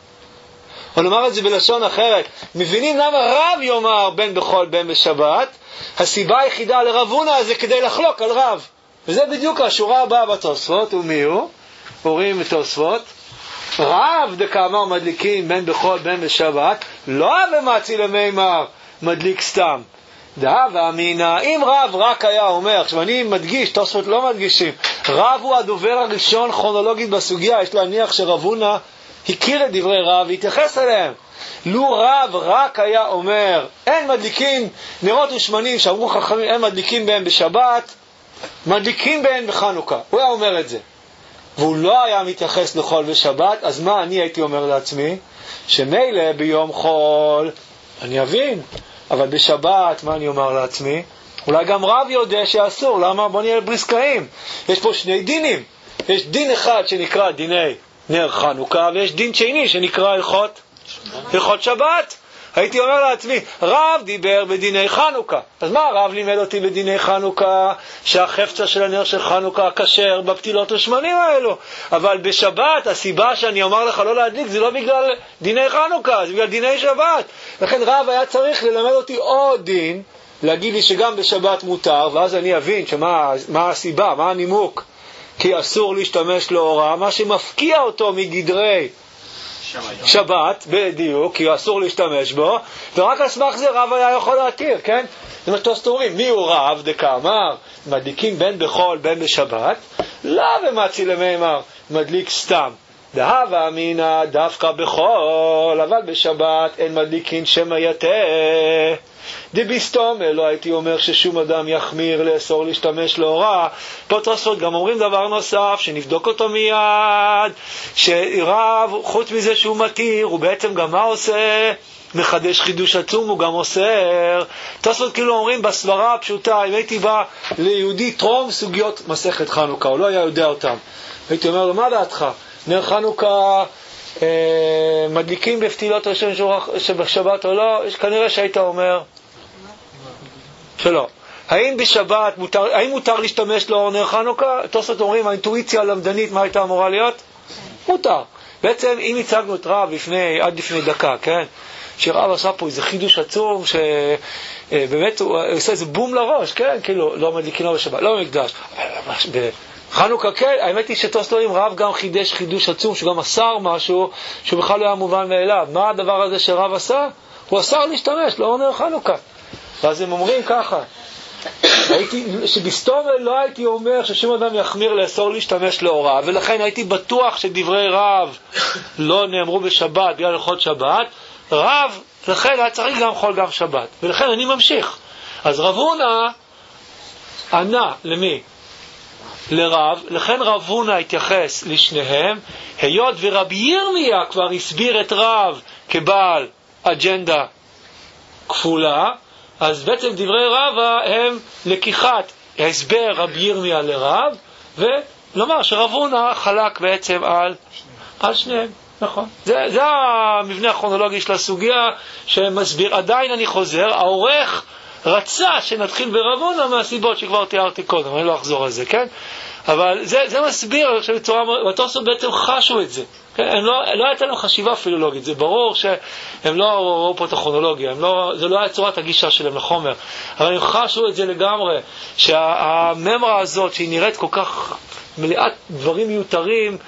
A: או נאמר את זה בלשון אחרת, מבינים למה רב יאמר בין בחול בין בשבת? הסיבה היחידה לרב הונא זה כדי לחלוק על רב. וזה בדיוק השורה הבאה בתוספות, ומי הוא? הורים ותוספות. רב דקאמר מדליקים בין בחול בין בשבת, לא במצי למימר מדליק סתם. דאב אמינא, אם רב רק היה אומר, עכשיו אני מדגיש, תוספות לא מדגישים, רב הוא הדובר הראשון כרונולוגית בסוגיה, יש להניח שרב הונא הכיר את דברי רב והתייחס אליהם. לו רב רק היה אומר, אין מדליקים נרות ושמנים, שאמרו חכמים, אין מדליקים בהם בשבת, מדליקים בהם בחנוכה. הוא היה אומר את זה. והוא לא היה מתייחס לחול ושבת, אז מה אני הייתי אומר לעצמי? שמילא ביום חול, אני אבין, אבל בשבת, מה אני אומר לעצמי? אולי גם רב יודע שאסור, למה? בוא נהיה בריסקאים. יש פה שני דינים. יש דין אחד שנקרא דיני נר חנוכה, ויש דין שני שנקרא הלכות, הלכות שבת. הייתי אומר לעצמי, רב דיבר בדיני חנוכה. אז מה הרב לימד אותי בדיני חנוכה? שהחפצה של הנר של חנוכה כשר בפתילות ושמנים האלו. אבל בשבת, הסיבה שאני אומר לך לא להדליק, זה לא בגלל דיני חנוכה, זה בגלל דיני שבת. לכן רב היה צריך ללמד אותי עוד דין, להגיד לי שגם בשבת מותר, ואז אני אבין שמה מה הסיבה, מה הנימוק. כי אסור להשתמש לאורה, מה שמפקיע אותו מגדרי שבת, בדיוק, כי אסור להשתמש בו, ורק על סמך זה רב היה יכול להתיר, כן? זה מה שאתם אומרים, מי הוא רב דקאמר? מדליקים בין בחול בין בשבת, לא במצי למימר, מדליק סתם. דהבה אמינא דווקא בחול, אבל בשבת אין מדליקין שמא יתה. דביסתום, לא הייתי אומר ששום אדם יחמיר לאסור להשתמש לאורה. פה תוספות גם אומרים דבר נוסף, שנבדוק אותו מיד, שרב, חוץ מזה שהוא מתיר, הוא בעצם גם מה עושה? מחדש חידוש עצום, הוא גם אוסר. תוספות כאילו אומרים בסברה הפשוטה, אם הייתי בא ליהודי טרום סוגיות מסכת חנוכה, הוא לא היה יודע אותם, הייתי אומר לו, מה דעתך? נר חנוכה אה, מדליקים בפתילות ראשון שבשבת או לא? יש כנראה שהיית אומר שלא. האם בשבת מותר, האם מותר להשתמש לאור נר חנוכה? תוספות אומרים, האינטואיציה הלמדנית מה הייתה אמורה להיות? מותר. בעצם אם הצגנו את רב לפני, עד לפני דקה, כן? שרב עשה פה איזה חידוש עצום שבאמת הוא עושה איזה בום לראש, כן? כאילו לא מדליקים לו בשבת, לא במקדש, חנוכה, כן, האמת היא שתוספות רב גם חידש חידוש עצום, שגם אסר משהו שהוא בכלל לא היה מובן מאליו. מה הדבר הזה שרב עשה? הוא אסר להשתמש, לא נר חנוכה. ואז הם אומרים ככה, הייתי, שבסתום לא הייתי אומר ששום אדם יחמיר לאסור להשתמש לאורה, ולכן הייתי בטוח שדברי רב לא נאמרו בשבת בגלל הלכות שבת. רב, לכן היה צריך גם חול גם שבת, ולכן אני ממשיך. אז רב הונא ענה למי? לרב, לכן רב הונא התייחס לשניהם, היות ורבי ירמיה כבר הסביר את רב כבעל אג'נדה כפולה, אז בעצם דברי רבא הם לקיחת הסבר רבי ירמיה לרב, ולומר שרב הונא חלק בעצם על, על שניהם. נכון. זה, זה המבנה הכרונולוגי של הסוגיה שמסביר. עדיין אני חוזר, העורך רצה שנתחיל ברב הונא מהסיבות שכבר תיארתי קודם, אני לא אחזור על זה, כן? אבל זה, זה מסביר, אני חושב, בצורה, והתוספות בעצם חשו את זה. כן? הם לא, לא הייתה להם חשיבה פילולוגית, זה ברור שהם לא ראו פה את הכרונולוגיה, הם לא, זה לא היה צורת הגישה שלהם לחומר, אבל הם חשו את זה לגמרי, שהממרה הזאת, שהיא נראית כל כך מלאת דברים מיותרים,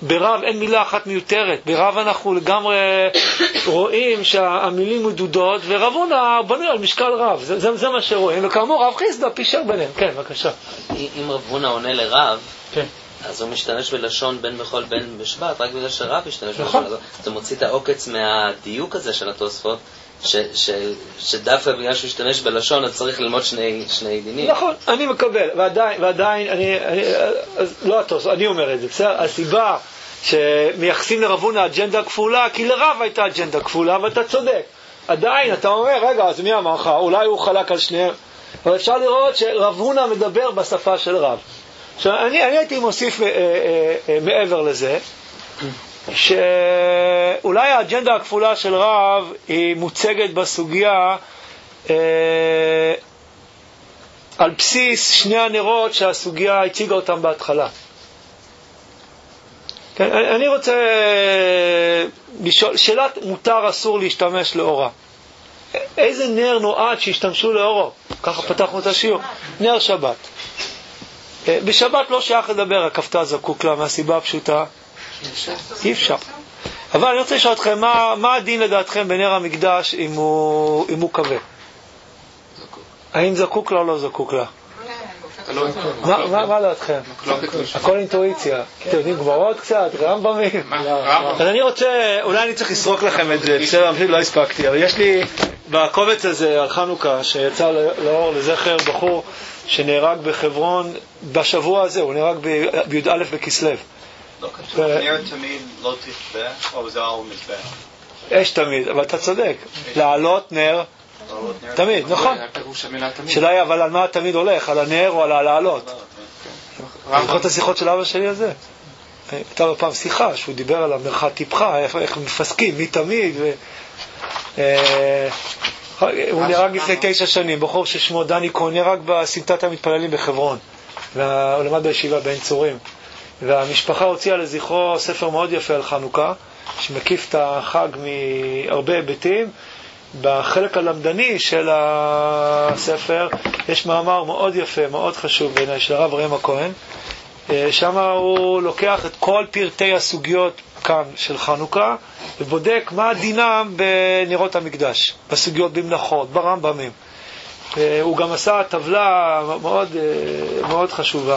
A: ברב אין מילה אחת מיותרת. ברב אנחנו לגמרי רואים שהמילים מדודות, ורב הונא בנוי על משקל רב. זה, זה, זה מה שרואים. וכאמור, רב חיסדא פישר ביניהם. כן, בבקשה.
E: אם רב הונא עונה לרב,
A: כן.
E: אז הוא משתמש בלשון בין בכל בין בשבט, רק בגלל שרב משתמש בלשון. זה מוציא את העוקץ מהדיוק הזה של התוספות, ש, ש, שדווקא בגלל שהוא השתמש בלשון, אז צריך ללמוד שני, שני דינים. נכון,
A: אני מקבל, ועדיין, ועדיין, אני, אני, אז לא התוספות, אני אומר את זה, בסדר? הסיבה שמייחסים לרב הונא אג'נדה כפולה, כי לרב הייתה אג'נדה כפולה, ואתה צודק. עדיין, אתה אומר, רגע, אז מי אמר לך? אולי הוא חלק על שניהם. אבל אפשר לראות שרב הונא מדבר בשפה של רב. עכשיו, אני, אני הייתי מוסיף אה, אה, אה, מעבר לזה, שאולי האג'נדה הכפולה של רב היא מוצגת בסוגיה אה, על בסיס שני הנרות שהסוגיה הציגה אותם בהתחלה. כן, אני רוצה לשאול, שאלת מותר אסור להשתמש לאורה. איזה נר נועד שישתמשו לאורו? ככה פתחנו את השיעור. נר שבת. בשבת לא שייך לדבר, הכפתה זקוק לה מהסיבה הפשוטה. אי אפשר. אבל אני רוצה לשאול אתכם, מה, מה הדין לדעתכם בנר המקדש אם הוא, אם הוא כבה? האם זקוק לה או לא זקוק לה? מה, מה, מה לדעתכם? הכל אינטואיציה. אתם יודעים גמרות קצת, רמב"מים? אז אני רוצה, אולי אני צריך לסרוק לכם את זה, בסדר, אני לא הספקתי, אבל יש לי בקובץ הזה על חנוכה שיצא לאור לזכר בחור שנהרג בחברון בשבוע הזה, הוא נהרג בי"א בכסלו.
D: נר תמיד לא תכבה, או זה על מזבח?
A: אש תמיד, אבל אתה צודק. לעלות נר תמיד, נכון. שאלה היא, אבל על מה תמיד הולך? על הנר או על העלות? זוכר את השיחות של אבא שלי על זה? הייתה בפעם שיחה שהוא דיבר על המרחת טיפחה, איך מפסקים, מי תמיד. הוא נהרג לפני תשע שנים, בחור ששמו דני כהן, נהרג בסמטת המתפללים בחברון. הוא למד בישיבה בעין צורים. והמשפחה הוציאה לזכרו ספר מאוד יפה על חנוכה, שמקיף את החג מהרבה היבטים. בחלק הלמדני של הספר יש מאמר מאוד יפה, מאוד חשוב בעיניי, של הרב ראם הכהן. שם הוא לוקח את כל פרטי הסוגיות כאן של חנוכה, ובודק מה דינם בנרות המקדש, בסוגיות במנחות, ברמב"מים. הוא גם עשה טבלה מאוד, מאוד חשובה.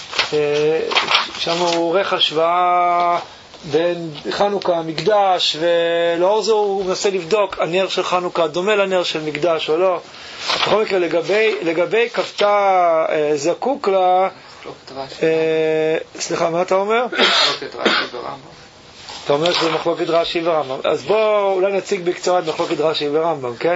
A: שם הוא עורך השוואה בין חנוכה, מקדש, ולאור זה הוא מנסה לבדוק הנר של חנוכה דומה לנר של מקדש או לא. בכל מקרה, לגבי, לגבי כפתה זקוק לה, סליחה, מה אתה אומר?
F: מחלוקת רש"י ורמב"ם.
A: אתה אומר שזה מחלוקת רש"י ורמב"ם. אז בואו אולי נציג בקצרה את מחלוקת רש"י ורמב"ם, כן?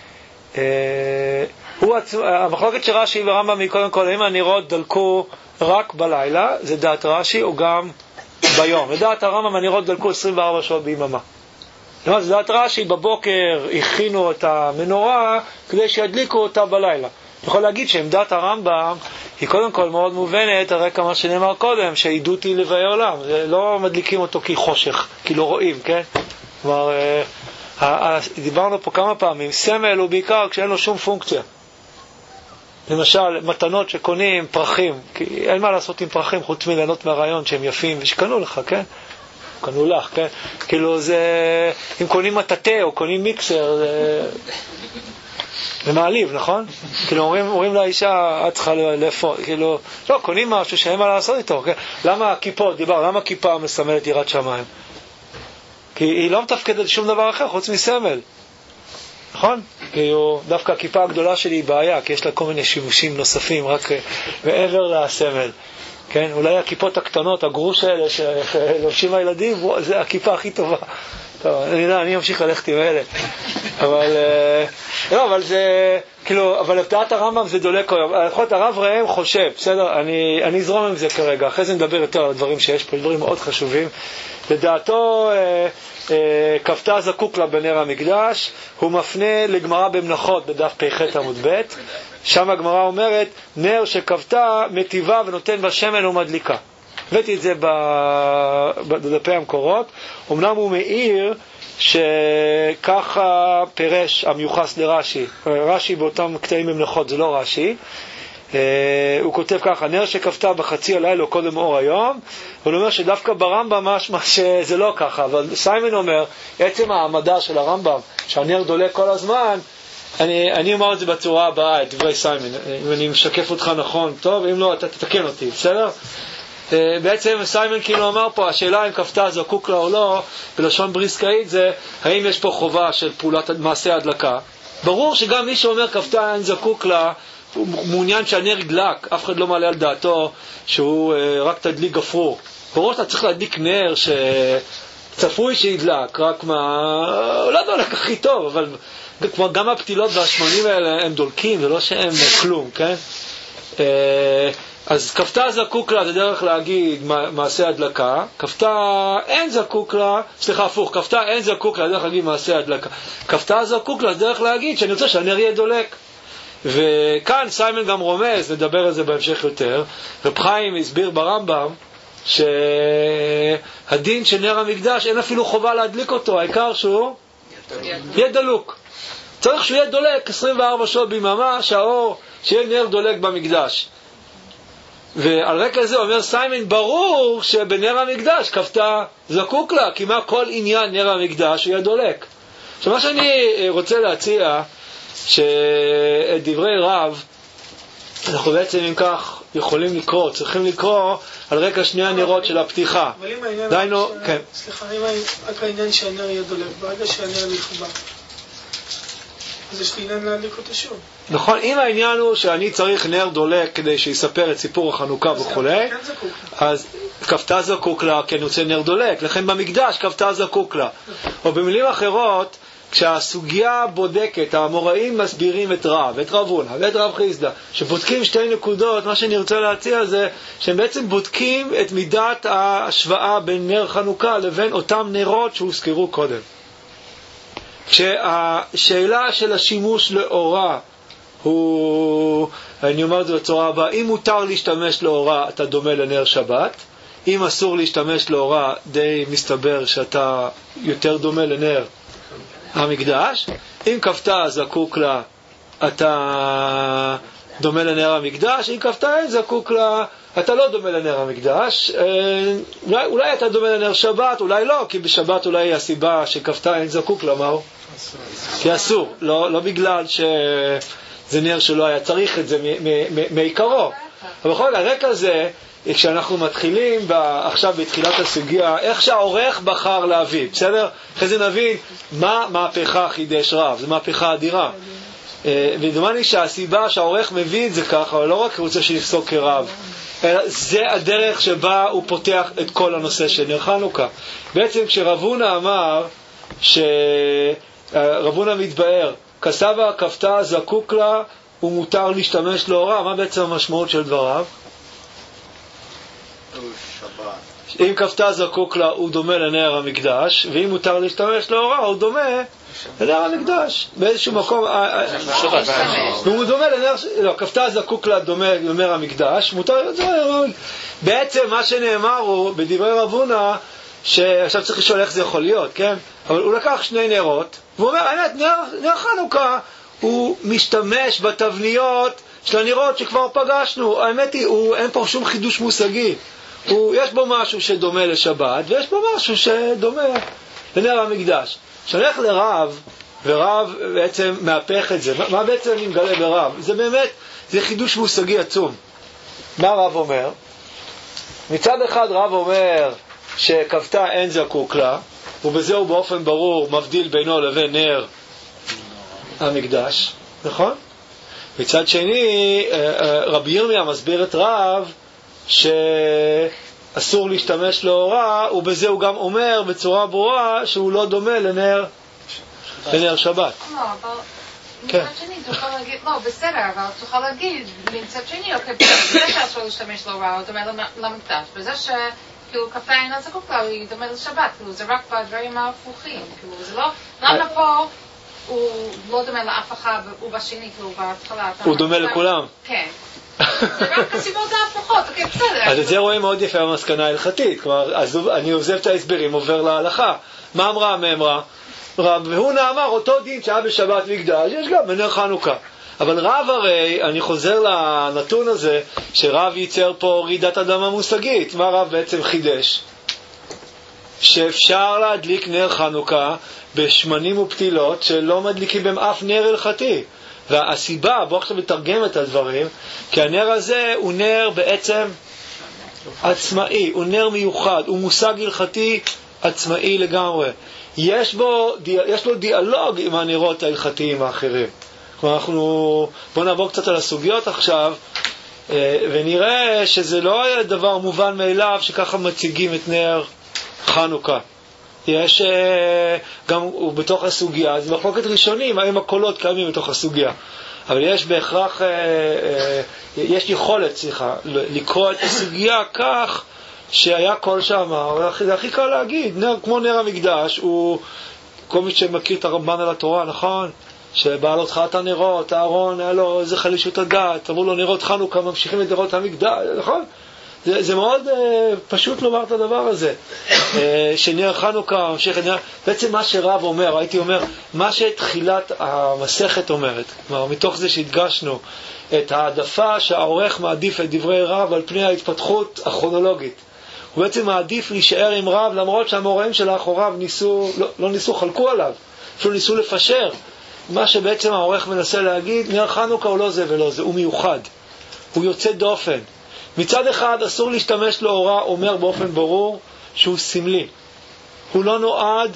A: המחלוקת של רש"י ורמב"ם היא קודם כל, האם הנרות דלקו רק בלילה, זה דעת רש"י, או גם ביום. לדעת הרמב"ם הנרות דלקו עשרים וארבע שעות ביממה. זאת דעת רש"י, בבוקר הכינו את המנורה כדי שידליקו אותה בלילה. אני יכול להגיד שעמדת הרמב"ם היא קודם כל מאוד מובנת, הרי כמה שנאמר קודם, שעידות היא לוואי עולם. לא מדליקים אותו כי חושך, כי לא רואים, כן? כלומר, דיברנו פה כמה פעמים, סמל הוא בעיקר כשאין לו שום פונקציה. למשל, מתנות שקונים פרחים, כי אין מה לעשות עם פרחים חוץ מליהנות מהרעיון שהם יפים ושקנו לך, כן? קנו לך, כן? כאילו זה, אם קונים מטאטה או קונים מיקסר, זה, זה מעליב, נכון? כאילו אומרים, אומרים לאישה, את צריכה לאפות, כאילו, לא, קונים משהו שאין מה לעשות איתו, כן? למה הכיפות, דיבר, למה הכיפה מסמלת יראת שמיים? כי היא לא מתפקדת שום דבר אחר חוץ מסמל. נכון? כאילו, דווקא הכיפה הגדולה שלי היא בעיה, כי יש לה כל מיני שימושים נוספים, רק מעבר לסמל. כן? אולי הכיפות הקטנות, הגרוש האלה שלובשים הילדים, זה הכיפה הכי טובה. טוב, אני יודע, אני אמשיך ללכת עם אלה. אבל, לא, אבל זה, כאילו, אבל לדעת הרמב"ם זה דולק היום. לפחות הרב ראם חושב, בסדר? אני, אני אזרום עם זה כרגע. אחרי זה נדבר יותר על הדברים שיש פה, דברים מאוד חשובים. לדעתו, כפתה זקוק לה בנר המקדש, הוא מפנה לגמרא במנחות בדף פ"ח עמוד ב', שם הגמרא אומרת, נר שכפתה מטיבה ונותן בה שמן ומדליקה. הבאתי את זה בדפי המקורות. אמנם הוא מאיר שככה פירש המיוחס לרש"י, רש"י באותם קטעים במנחות, זה לא רש"י, הוא כותב ככה, נר שכפתה בחצי הלילה או קודם אור היום, הוא אומר שדווקא ברמב"ם משמע שזה לא ככה, אבל סיימן אומר, עצם העמדה של הרמב"ם, שהנר דולק כל הזמן, אני, אני אומר את זה בצורה הבאה, את דברי סיימן, אם אני משקף אותך נכון, טוב, אם לא, אתה תתקן אותי, בסדר? בעצם סיימן כאילו אמר פה, השאלה אם כפתה זקוק לה או לא, בלשון בריסקאית זה, האם יש פה חובה של פעולת מעשה הדלקה? ברור שגם מי שאומר כפתה אין זקוק לה, הוא מעוניין שהנר ידלק, אף אחד לא מעלה על דעתו שהוא רק תדליק גפרור. ברור שאתה צריך להדליק נר שצפוי שידלק, רק מה, לא דולק הכי טוב, אבל גם הפתילות והשמנים האלה הם דולקים, זה לא שהם כלום, כן? אז כפתה זקוק לה זה דרך להגיד מעשה הדלקה, כפתה אין זקוק לה, סליחה הפוך, כפתה אין זקוק לה זה דרך להגיד מעשה הדלקה, כפתה זקוק לה זה דרך להגיד שאני רוצה שהנר יהיה דולק. וכאן סיימן גם רומז, נדבר על זה בהמשך יותר, רב חיים הסביר ברמב"ם שהדין של נר המקדש אין אפילו חובה להדליק אותו, העיקר שהוא יהיה דלוק, צריך שהוא יהיה דולק עשרים וארבע שעות ביממה, שהאור שיהיה נר דולק במקדש. ועל רקע זה אומר סיימן, ברור שבנר המקדש כפתה זקוק לה, כי מה כל עניין נר המקדש יהיה דולק. עכשיו מה שאני רוצה להציע, שאת דברי רב אנחנו בעצם אם כך יכולים לקרוא, צריכים לקרוא על רקע שני הנרות של הפתיחה.
C: אבל אם העניין,
A: דיינו,
C: ש...
A: כן.
C: סליחה, אם רק העניין שהנר יהיה דולק, ברגע שהנר מחובר, אז יש לי עניין להדליק אותו שוב.
A: נכון, אם העניין הוא שאני צריך נר דולק כדי שיספר את סיפור החנוכה וכו', אז כפתה זקוק לה, כי אני רוצה נר דולק, לכן במקדש כפתה זקוק לה. או במילים אחרות, כשהסוגיה בודקת, האמוראים מסבירים את רב, את רב הונא ואת רב חיסדא, שבודקים שתי נקודות, מה שאני רוצה להציע זה שהם בעצם בודקים את מידת ההשוואה בין נר חנוכה לבין אותם נרות שהוזכרו קודם. כשהשאלה של השימוש לאורה הוא, אני אומר את זה בצורה הבאה, אם מותר להשתמש לאורה אתה דומה לנר שבת, אם אסור להשתמש לאורה די מסתבר שאתה יותר דומה לנר המקדש, אם כפתה זקוק לה אתה דומה לנר המקדש, אם כפתה אין זקוק לה אתה לא דומה לנר המקדש, אולי, אולי אתה דומה לנר שבת, אולי לא, כי בשבת אולי הסיבה שכפתה אין זקוק לה, מהו? כי אסור, לא, לא בגלל שזה נר שלא היה צריך את זה מעיקרו. אבל בכל הרקע זה, כשאנחנו מתחילים עכשיו בתחילת הסוגיה, איך שהעורך בחר להביא, בסדר? אחרי זה נבין מה מהפכה חידש רב, זו מהפכה אדירה. ודומני שהסיבה שהעורך מביא את זה ככה, אבל לא רק רוצה שנפסוק כרב, אלא זה הדרך שבה הוא פותח את כל הנושא של נר חנוכה. בעצם כשרב הונא אמר, שרב הונא מתבאר, כסבה כפתה זקוק לה ומותר להשתמש לאורה, מה בעצם המשמעות של דבריו? אם כפתה זקוק לה הוא דומה לנר המקדש, ואם מותר להשתמש לאורה הוא דומה לנר המקדש באיזשהו מקום. הוא דומה לנר, לא, כפתה זקוק לה דומה לנר המקדש, מותר. בעצם מה שנאמר הוא בדברי רב הונא, שעכשיו צריך לשאול איך זה יכול להיות, כן? אבל הוא לקח שני נרות והוא אומר, האמת, נר, נר חנוכה הוא משתמש בתבניות של הנרות שכבר פגשנו. האמת היא, הוא, אין פה שום חידוש מושגי. הוא, יש בו משהו שדומה לשבת, ויש בו משהו שדומה לנר המקדש. כשהולך לרב, ורב בעצם מהפך את זה, מה, מה בעצם אני מגלה ברב? זה באמת, זה חידוש מושגי עצום. מה רב אומר? מצד אחד רב אומר שכפתה אין זקוק לה, ובזה הוא באופן ברור מבדיל בינו לבין נר המקדש, נכון? מצד שני, רבי ירמיה מסביר את רב שאסור להשתמש לאורה, ובזה הוא גם אומר בצורה ברורה שהוא לא דומה לנר לנר שבת.
F: לא, אבל מצד שני תוכל להגיד, לא, בסדר, אבל תוכל להגיד מצד שני, אוקיי, בזה שאסור להשתמש לאורה הוא דומה למקדש, בזה ש... כאילו כפתה אין זקוק לה, היא דומה לשבת, כאילו זה רק בדברים ההפוכים, כאילו זה לא, למה פה הוא לא דומה לאף אחד, הוא בשני, כאילו בהתחלה.
A: הוא דומה לכולם.
F: כן. זה רק הסיבות ההפוכות, אוקיי, בסדר.
A: אז את זה רואים מאוד יפה במסקנה ההלכתית, כלומר, אני עוזב את ההסברים, עובר להלכה. מה אמרה המאמרה? רב הונא אמר, אותו דין שהיה בשבת מקדש, יש גם בנר חנוכה. אבל רב הרי, אני חוזר לנתון הזה, שרב ייצר פה רעידת אדמה מושגית. מה רב בעצם חידש? שאפשר להדליק נר חנוכה בשמנים ופתילות שלא מדליקים בהם אף נר הלכתי. והסיבה, בוא עכשיו לתרגם את הדברים, כי הנר הזה הוא נר בעצם עצמאי, הוא נר מיוחד, הוא מושג הלכתי עצמאי לגמרי. יש בו, יש לו דיאלוג עם הנרות ההלכתיים האחרים. כלומר, אנחנו, בוא נעבור קצת על הסוגיות עכשיו, ונראה שזה לא היה דבר מובן מאליו שככה מציגים את נר חנוכה. יש גם בתוך הסוגיה, זה מחלוקת ראשונים, האם הקולות קיימים בתוך הסוגיה. אבל יש בהכרח, יש יכולת, סליחה, לקרוא את הסוגיה כך שהיה קול שם. זה הכי קל להגיד, נר, כמו נר המקדש, הוא, כל מי שמכיר את הרמב"ן על התורה, נכון? שבעלות חת הנרות, הארון, היה לו איזה חלישות הדעת, אמרו לו נרות חנוכה, ממשיכים את נרות המקדש, נכון? זה, זה מאוד uh, פשוט לומר את הדבר הזה, uh, שנר חנוכה ממשיך את נר, בעצם מה שרב אומר, הייתי אומר, מה שתחילת המסכת אומרת, כלומר, מתוך זה שהדגשנו את העדפה שהעורך מעדיף את דברי רב על פני ההתפתחות הכרונולוגית. הוא בעצם מעדיף להישאר עם רב, למרות שהמוראים של האחוריו ניסו, לא, לא ניסו, חלקו עליו, אפילו ניסו לפשר. מה שבעצם העורך מנסה להגיד, נר חנוכה הוא לא זה ולא זה, הוא מיוחד, הוא יוצא דופן. מצד אחד אסור להשתמש לאורה, אומר באופן ברור שהוא סמלי. הוא לא נועד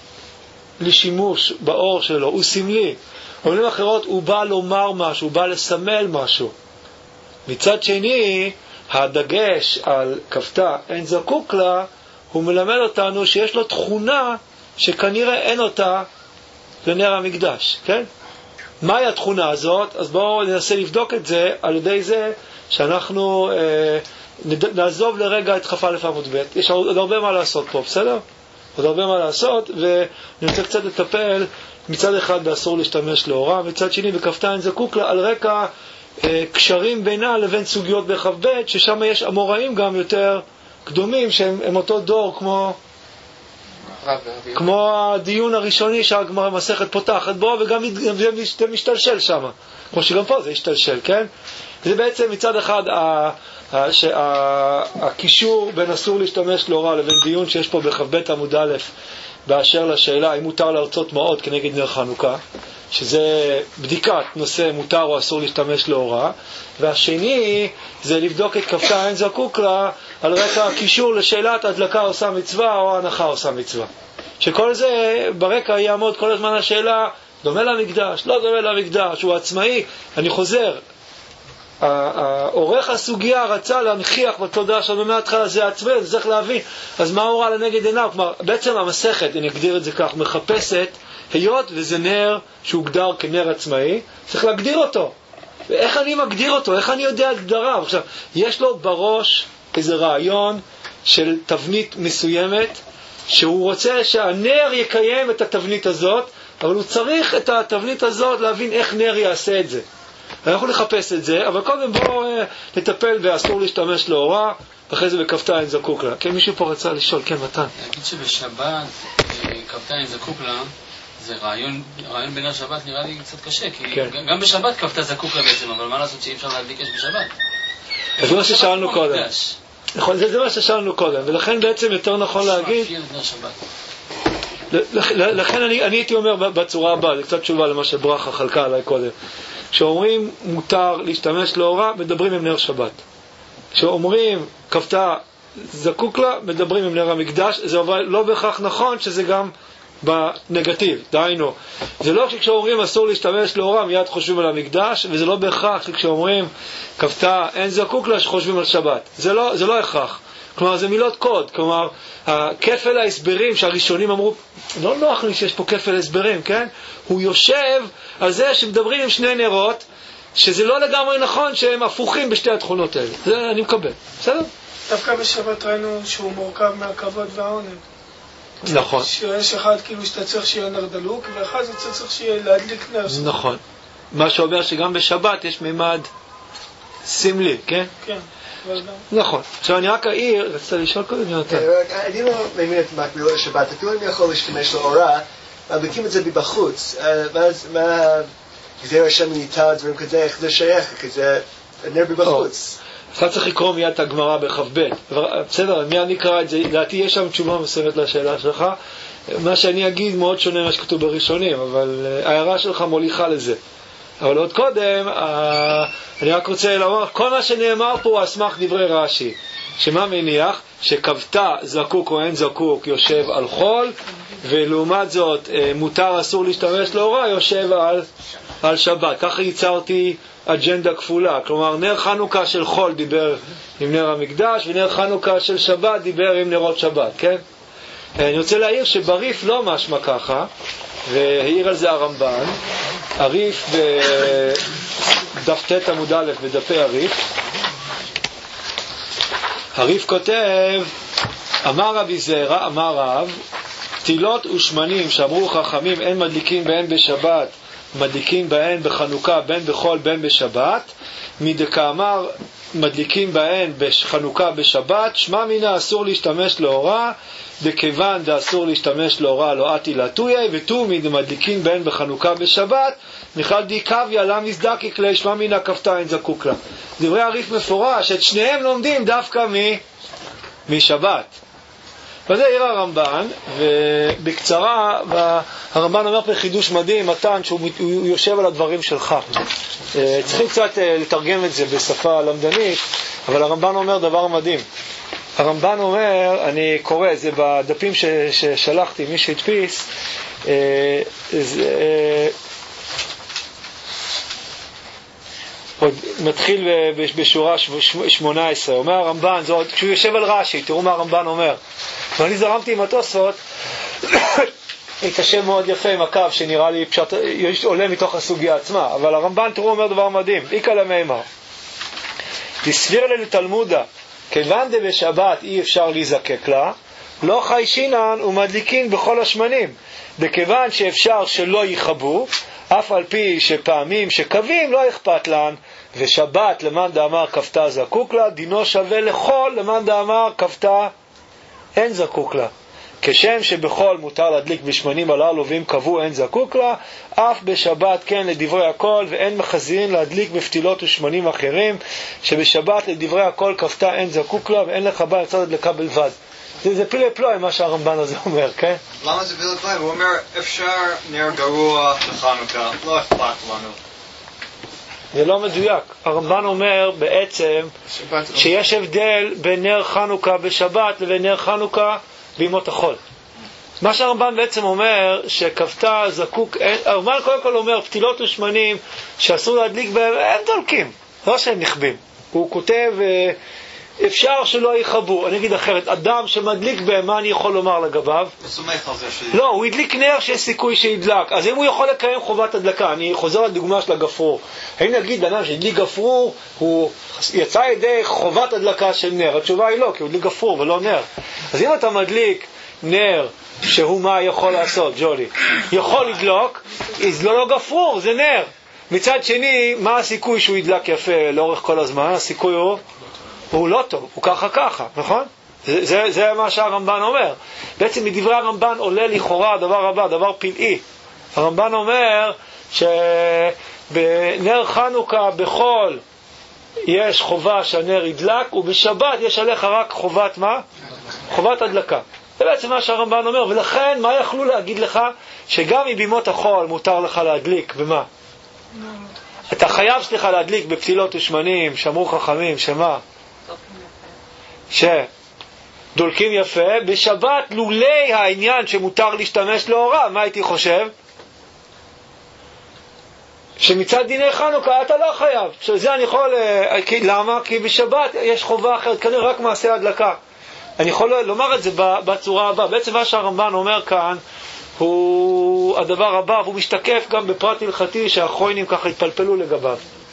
A: לשימוש באור שלו, הוא סמלי. במילים אחרות, הוא בא לומר משהו, הוא בא לסמל משהו. מצד שני, הדגש על כפתה אין זקוק לה, הוא מלמד אותנו שיש לו תכונה שכנראה אין אותה לנר המקדש, כן? מהי התכונה הזאת? אז בואו ננסה לבדוק את זה על ידי זה שאנחנו אה, נעזוב לרגע את כ"א עמוד ב'. יש עוד הרבה מה לעשות פה, בסדר? עוד הרבה מה לעשות, ואני רוצה קצת לטפל מצד אחד באסור להשתמש לאורה, מצד שני בכ"ט אין זקוק לה על רקע אה, קשרים בינה לבין סוגיות בכ"ב, ששם יש אמוראים גם יותר קדומים שהם אותו דור כמו כמו הדיון הראשוני שהגמרא מסכת פותחת בו, וגם זה משתלשל שם, כמו שגם פה זה משתלשל, כן? זה בעצם מצד אחד הקישור בין אסור להשתמש לאורה לבין דיון שיש פה בכ"ב עמוד א' באשר לשאלה אם מותר להרצות מעות כנגד נר חנוכה, שזה בדיקת נושא מותר או אסור להשתמש לאורה, והשני זה לבדוק את כ"ט אין זקוק לה על רקע הקישור לשאלת הדלקה עושה מצווה או הנחה עושה מצווה, שכל זה ברקע יעמוד כל הזמן השאלה דומה למקדש, לא דומה למקדש, הוא עצמאי. אני חוזר, העורך הסוגיה רצה להנכיח בתודעה שלנו מההתחלה, זה עצמאי, זה צריך להבין, אז מה הוא ראה לנגד עיניו? כלומר, בעצם המסכת, אני אגדיר את זה כך, מחפשת היות וזה נר שהוגדר כנר עצמאי, צריך להגדיר אותו. ואיך אני מגדיר אותו? איך אני יודע הגדרה? עכשיו, יש לו בראש איזה רעיון של תבנית מסוימת, שהוא רוצה שהנר יקיים את התבנית הזאת, אבל הוא צריך את התבנית הזאת להבין איך נר יעשה את זה. אנחנו נחפש את זה, אבל קודם בואו נטפל באסור להשתמש לאורה, אחרי זה בכ"ט אין זקוק לה. כן, מישהו פה רצה לשאול, כן, מתן.
G: להגיד שבשבת כ"ט אין זקוק לה, זה רעיון, רעיון בין השבת נראה לי קצת קשה, כי כן. גם בשבת כ"ט זקוק לה בעצם, אבל מה לעשות שאי אפשר להדליק אש בשבת?
A: זה מה ששאלנו קודם. נכון, זה, זה מה ששאלנו קודם, ולכן בעצם יותר נכון להגיד... לכן אני, אני הייתי אומר בצורה הבאה, זה קצת תשובה למה שברכה חלקה עליי קודם. כשאומרים מותר להשתמש לאורה, מדברים עם נר שבת. כשאומרים כ"ט זקוק לה, מדברים עם נר המקדש. זה לא בהכרח נכון שזה גם בנגטיב, דהיינו. זה לא שכשאומרים אסור להשתמש לאורה מיד חושבים על המקדש, וזה לא בהכרח שכשאומרים כ"ט אין זקוק לה שחושבים על שבת. זה לא, זה לא הכרח. כלומר, זה מילות קוד. כלומר, כפל ההסברים שהראשונים אמרו, לא נוח לי שיש פה כפל הסברים, כן? הוא יושב על זה שמדברים עם שני נרות, שזה לא לגמרי נכון שהם הפוכים בשתי התכונות האלה. זה אני מקבל. בסדר?
C: דווקא בשבת ראינו שהוא מורכב מהכבוד והעונג.
A: נכון.
C: שיש אחד כאילו שאתה צריך שיהיה נר דלוק, ואחד זה צריך שיהיה להדליק נר.
A: נכון. מה שאומר שגם בשבת יש מימד סמלי, כן?
C: כן.
A: נכון. עכשיו אני רק אעיר, רצתה לשאול קודם יותר.
H: אני לא מבין את מקבילות לשבת, אפילו אני יכול להשתמש לאורה, מדליקים את זה מבחוץ, ואז גזיר השם ניתן, דברים כזה, איך זה שייך? כי זה נר בחוץ.
A: אתה צריך לקרוא מיד את הגמרא בכ"ב. בסדר, מיד נקרא את זה. לדעתי יש שם תשובה מסוימת לשאלה שלך. מה שאני אגיד מאוד שונה מה שכתוב בראשונים, אבל ההערה שלך מוליכה לזה. אבל עוד קודם, אני רק רוצה לומר, כל מה שנאמר פה הוא אסמך דברי רש"י. שמה מניח? שכבתה זקוק או אין זקוק יושב על חול, ולעומת זאת מותר אסור להשתמש לאורה יושב על, על שבת. ככה ייצרתי אג'נדה כפולה. כלומר, נר חנוכה של חול דיבר עם נר המקדש, ונר חנוכה של שבת דיבר עם נרות שבת, כן? אני רוצה להעיר שבריף לא משמע ככה, והעיר על זה הרמב"ן. הריף בדף ת' עמוד א' בדפי הריף. הריף כותב, אמר רבי זרע, אמר רב, פתילות ושמנים שאמרו חכמים אין מדליקים בהן בשבת, מדליקים בהן בחנוכה בין בחול בין בשבת, מדכאמר מדליקים בהן בחנוכה בשבת, שמע מינה אסור להשתמש לאורה, בכיוון דאסור להשתמש לאורה לא עתי לטויה, ותומי דמדליקים בהן בחנוכה בשבת, מיכל די קוויה לה מזדקי כלי שמע מינה כפתה אין זקוק לה. דברי הריף מפורש, את שניהם לומדים דווקא מ... משבת. וזה עיר הרמב"ן, ובקצרה, הרמב"ן אומר פה חידוש מדהים, מתן, שהוא יושב על הדברים שלך. צריכים קצת לתרגם את זה בשפה למדנית, אבל הרמב"ן אומר דבר מדהים. הרמב"ן אומר, אני קורא, זה בדפים ששלחתי, מי שהדפיס, זה... עוד מתחיל בשורה שמונה עשרה, אומר הרמב"ן, זה עוד, כשהוא יושב על רש"י, תראו מה הרמב"ן אומר. ואני זרמתי עם התוספות, התקשר מאוד יפה עם הקו שנראה לי פשוט עולה מתוך הסוגיה עצמה, אבל הרמב"ן תראו אומר דבר מדהים, איקה למימר. תסביר לי לתלמודה, כיוון דבשבת אי אפשר להיזקק לה, לא חיישינן ומדליקין בכל השמנים, בכיוון שאפשר שלא ייחבו, אף על פי שפעמים שקווים לא אכפת לן, ושבת למאן דאמר כפתה זקוק לה, דינו שווה לכל למאן דאמר כפתה אין זקוק לה. כשם שבכל מותר להדליק בשמנים הללו ואם קבעו אין זקוק לה, אף בשבת כן לדברי הכל, ואין מחזירים להדליק בפתילות ושמנים אחרים, שבשבת לדברי הכל כפתה אין זקוק לה, ואין לך בעיה לצד הדלקה בלבד. זה, זה פילי פלוי מה שהרמב"ן הזה אומר, כן?
D: למה זה פילי פלוי? הוא אומר, אפשר נר גרוע לחנוכה, לא אכפת לנו.
A: זה לא מדויק. הרמב"ן אומר בעצם שיש הבדל בין נר חנוכה בשבת לבין נר חנוכה בימות החול. מה שהרמב"ן בעצם אומר, שכפתה זקוק, הרמב"ן קודם כל אומר, פתילות ושמנים שאסור להדליק בהם, הם דולקים, לא שהם נכבים. הוא כותב, אפשר שלא ייחבו. אני אגיד אחרת, אדם שמדליק בהם, מה אני יכול לומר לגביו? לא, הוא הדליק נר שיש סיכוי שידלק. אז אם הוא יכול לקיים חובת הדלקה, אני חוזר לדוגמה של הגפרור. האם נגיד אדם שהדליק גפרור, הוא יצא ידי חובת הדלקה של נר? התשובה היא לא, כי הוא הדליק גפרור ולא נר. אז אם אתה מדליק נר, שהוא מה יכול לעשות, ג'ולי? יכול לדלוק, אז לא, לא גפרור, זה נר. מצד שני, מה הסיכוי שהוא ידלק יפה לאורך כל הזמן? הסיכוי הוא... הוא לא טוב, הוא ככה ככה, נכון? זה, זה, זה מה שהרמב"ן אומר. בעצם מדברי הרמב"ן עולה לכאורה הדבר הבא, דבר פלאי. הרמב"ן אומר שבנר חנוכה בחול יש חובה שהנר ידלק, ובשבת יש עליך רק חובת מה? חובת הדלקה. זה בעצם מה שהרמב"ן אומר, ולכן מה יכלו להגיד לך? שגם מבימות החול מותר לך להדליק, במה? אתה חייב שלך להדליק בפתילות ושמנים, שמרו חכמים, שמה? שדולקים יפה, בשבת לולי העניין שמותר להשתמש לאורה, מה הייתי חושב? שמצד דיני חנוכה אתה לא חייב. שזה אני יכול, למה? כי בשבת יש חובה אחרת, כנראה רק מעשה הדלקה. אני יכול לומר את זה בצורה הבאה. בעצם מה שהרמב"ן אומר כאן הוא הדבר הבא, והוא משתקף גם בפרט הלכתי שהאחרונים ככה התפלפלו לגביו.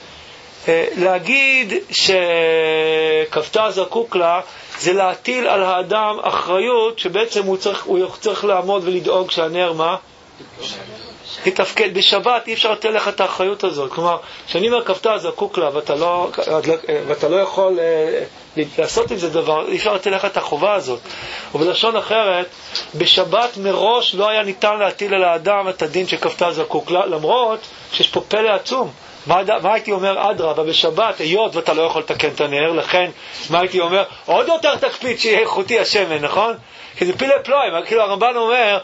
A: להגיד שכפתה זקוק לה זה להטיל על האדם אחריות שבעצם הוא צריך, הוא צריך לעמוד ולדאוג שהנר מה? תתפקד. בשבת אי אפשר לתת לך את האחריות הזאת. כלומר, כשאני אומר כפתה זקוק לה ואתה לא, ואתה לא יכול לעשות עם זה דבר, אי אפשר לתת לך את החובה הזאת. ובלשון אחרת, בשבת מראש לא היה ניתן להטיל על האדם את הדין שכפתה זקוק לה, למרות שיש פה פלא עצום. מה, מה הייתי אומר? אדרבה, בשבת, היות ואתה לא יכול לתקן את הנר, לכן, מה הייתי אומר? עוד יותר תקפיד שיהיה איכותי השמן, נכון? כי זה פילה פלואים, כאילו הרמב"ן אומר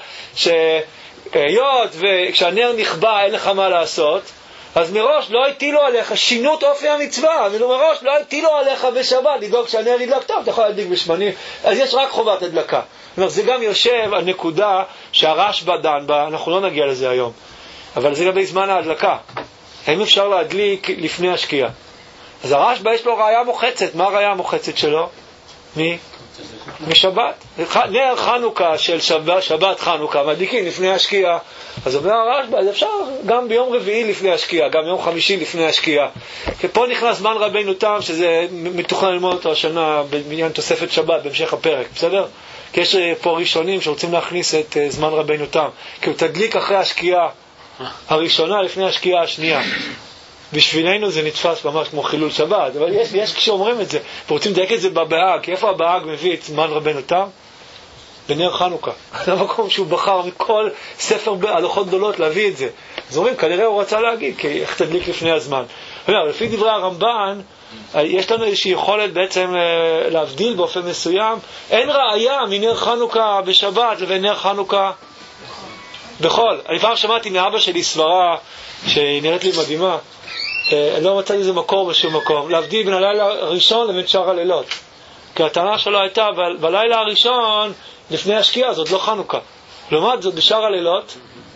A: שהיות וכשהנר נכבה אין לך מה לעשות, אז מראש לא הטילו עליך, שינות אופי המצווה, מראש לא הטילו עליך בשבת, לדאוג שהנר ידלק טוב, אתה יכול להדליק בשמנים, אז יש רק חובת הדלקה. זה גם יושב על נקודה שהרשב"א דן בה, אנחנו לא נגיע לזה היום, אבל זה גם בזמן ההדלקה. האם אפשר להדליק לפני השקיעה? אז הרשב"א יש לו ראיה מוחצת. מה הראיה המוחצת שלו? מי? משבת. נר חנוכה של שבת, שבת חנוכה, מדליקים לפני השקיעה. אז אומר הרשב"א, אז אפשר גם ביום רביעי לפני השקיעה, גם ביום חמישי לפני השקיעה. כי פה נכנס זמן רבינו תם, שזה מתוכנן ללמוד אותו השנה בעניין תוספת שבת, בהמשך הפרק, בסדר? כי יש פה ראשונים שרוצים להכניס את זמן רבינו תם. כי הוא תדליק אחרי השקיעה הראשונה לפני השקיעה השנייה. בשבילנו זה נתפס ממש כמו חילול שבת, אבל יש, יש כשאומרים את זה, ורוצים לדייק את זה בבהג, כי איפה הבהג מביא את זמן רבנו תם? בנר חנוכה. זה המקום שהוא בחר מכל ספר הלוחות גדולות להביא את זה. אז אומרים, כנראה הוא רצה להגיד, כי איך תדליק לפני הזמן. אבל לפי דברי הרמב"ן, יש לנו איזושהי יכולת בעצם להבדיל באופן מסוים. אין ראיה מנר חנוכה בשבת לבין נר חנוכה בחול. אני פעם שמעתי מאבא שלי סברה שנראית לי מדהימה, אני לא מצאתי איזה מקור בשום מקום, להבדיל בין הלילה הראשון לבין שאר הלילות. כי הטענה שלו הייתה, בלילה הראשון לפני השקיעה זאת לא חנוכה, לעומת זאת בשאר הלילות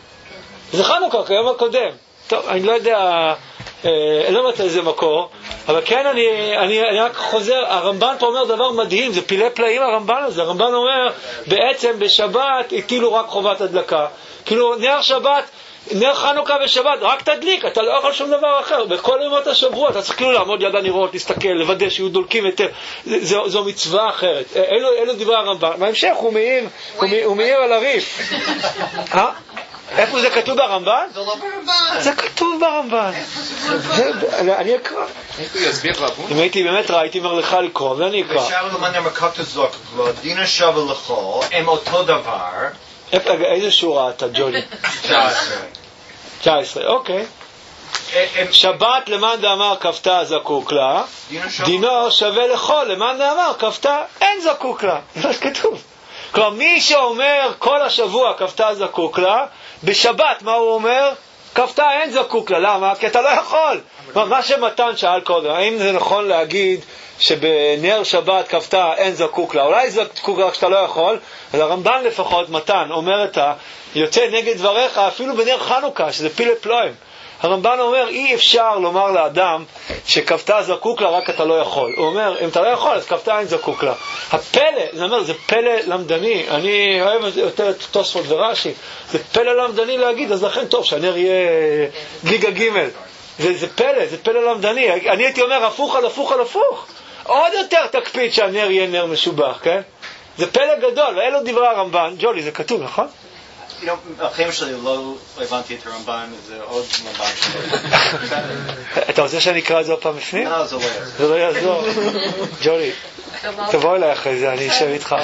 A: זה חנוכה כיום הקודם. טוב, אני לא יודע, אני לא מצא איזה מקור, אבל כן אני, אני, אני רק חוזר, הרמב"ן פה אומר דבר מדהים, זה פילי פלאים הרמב"ן הזה. הרמב"ן אומר בעצם בשבת הטילו רק חובת הדלקה, כאילו נר שבת, נר חנוכה בשבת, רק תדליק, אתה לא יכול שום דבר אחר. בכל ימות השבוע אתה צריך כאילו לעמוד יד הנרות, להסתכל, לוודא שיהיו דולקים יותר. זו, זו מצווה אחרת. אלו, אלו דברי הרמב"ן. בהמשך הוא מעיר, הוא מעיר על הריף. אה? איפה זה כתוב ברמב"ן?
D: זה לא ברמב"ן.
A: זה כתוב ברמב"ן. אני אקרא. אם הייתי באמת רע, הייתי אומר לך לקרוא, ואני אקרא.
D: אפשר למען המקות הזאת, דין השווה לכל, הם אותו דבר.
A: איזה שורה אתה, ג'ולי?
D: תשע עשרה.
A: תשע עשרה, אוקיי. שבת למאן דאמר כפתה זקוק לה, דינו שווה לכל למאן דאמר כפתה אין זקוק לה. זה מה שכתוב. כלומר, מי שאומר כל השבוע כפתה זקוק לה, בשבת מה הוא אומר? כפתה אין זקוק לה. למה? כי אתה לא יכול. מה שמתן שאל קודם, האם זה נכון להגיד שבנר שבת כפתה אין זקוק לה? אולי זקוק לה כשאתה לא יכול. אז הרמב"ן לפחות, מתן, אומר את ה... יוצא נגד דבריך אפילו בנר חנוכה, שזה פילה פלואים. הרמב"ן אומר, אי אפשר לומר לאדם שכפתה זקוק לה, רק אתה לא יכול. הוא אומר, אם אתה לא יכול, אז כפתה אין זקוק לה. הפלא, זה אומר, זה פלא למדני. אני אוהב יותר את תוספות ורש"י. זה פלא למדני להגיד, אז לכן טוב, שהנר יהיה גיגה גימל. זה, זה פלא, זה פלא למדני. אני הייתי אומר, הפוך על הפוך על הפוך. עוד יותר תקפיד שהנר יהיה נר משובח, כן? זה פלא גדול, ואלו דברי הרמב"ן. ג'ולי, זה כתוב, נכון?
D: החיים שלי לא הבנתי את הרמב"ן, זה עוד רמב"ן שלי.
A: אתה רוצה שאני אקרא את זה עוד פעם בפנים?
D: לא, זה לא יעזור.
A: זה לא יעזור. ג'ולי, תבוא אליי אחרי זה, אני אשב איתך.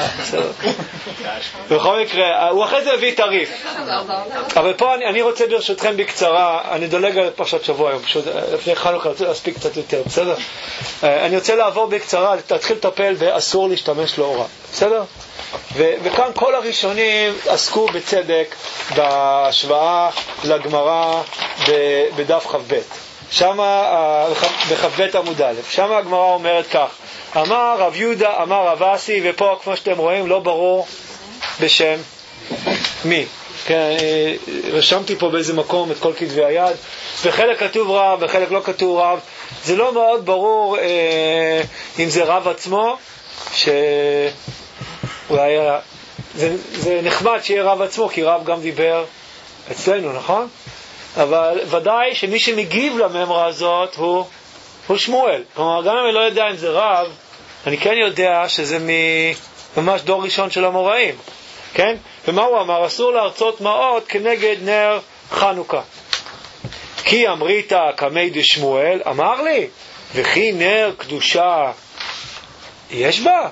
A: בכל מקרה, הוא אחרי זה הביא תריף. אבל פה אני רוצה ברשותכם בקצרה, אני דולג על פרשת שבוע היום, פשוט לפני חנוכה, אני רוצה להספיק קצת יותר, בסדר? אני רוצה לעבור בקצרה, להתחיל לטפל באסור להשתמש לאורה, בסדר? ו- וכאן כל הראשונים עסקו בצדק בהשוואה לגמרא ב- בדף ח"ב. שמה בח"ב עמוד א', שמה הגמרא אומרת כך: אמר רב יהודה, אמר רב אסי, ופה כמו שאתם רואים לא ברור בשם מי. כן, רשמתי פה באיזה מקום את כל כתבי היד, בחלק כתוב רב, בחלק לא כתוב רב. זה לא מאוד ברור אה, אם זה רב עצמו, ש... אולי זה, זה נחמד שיהיה רב עצמו, כי רב גם דיבר אצלנו, נכון? אבל ודאי שמי שמגיב למאמרה הזאת הוא, הוא שמואל. כלומר, גם אם אני לא יודע אם זה רב, אני כן יודע שזה ממש דור ראשון של המוראים, כן? ומה הוא אמר? אסור להרצות מעות כנגד נר חנוכה. כי אמרית קמי דשמואל, אמר לי, וכי נר קדושה יש בה?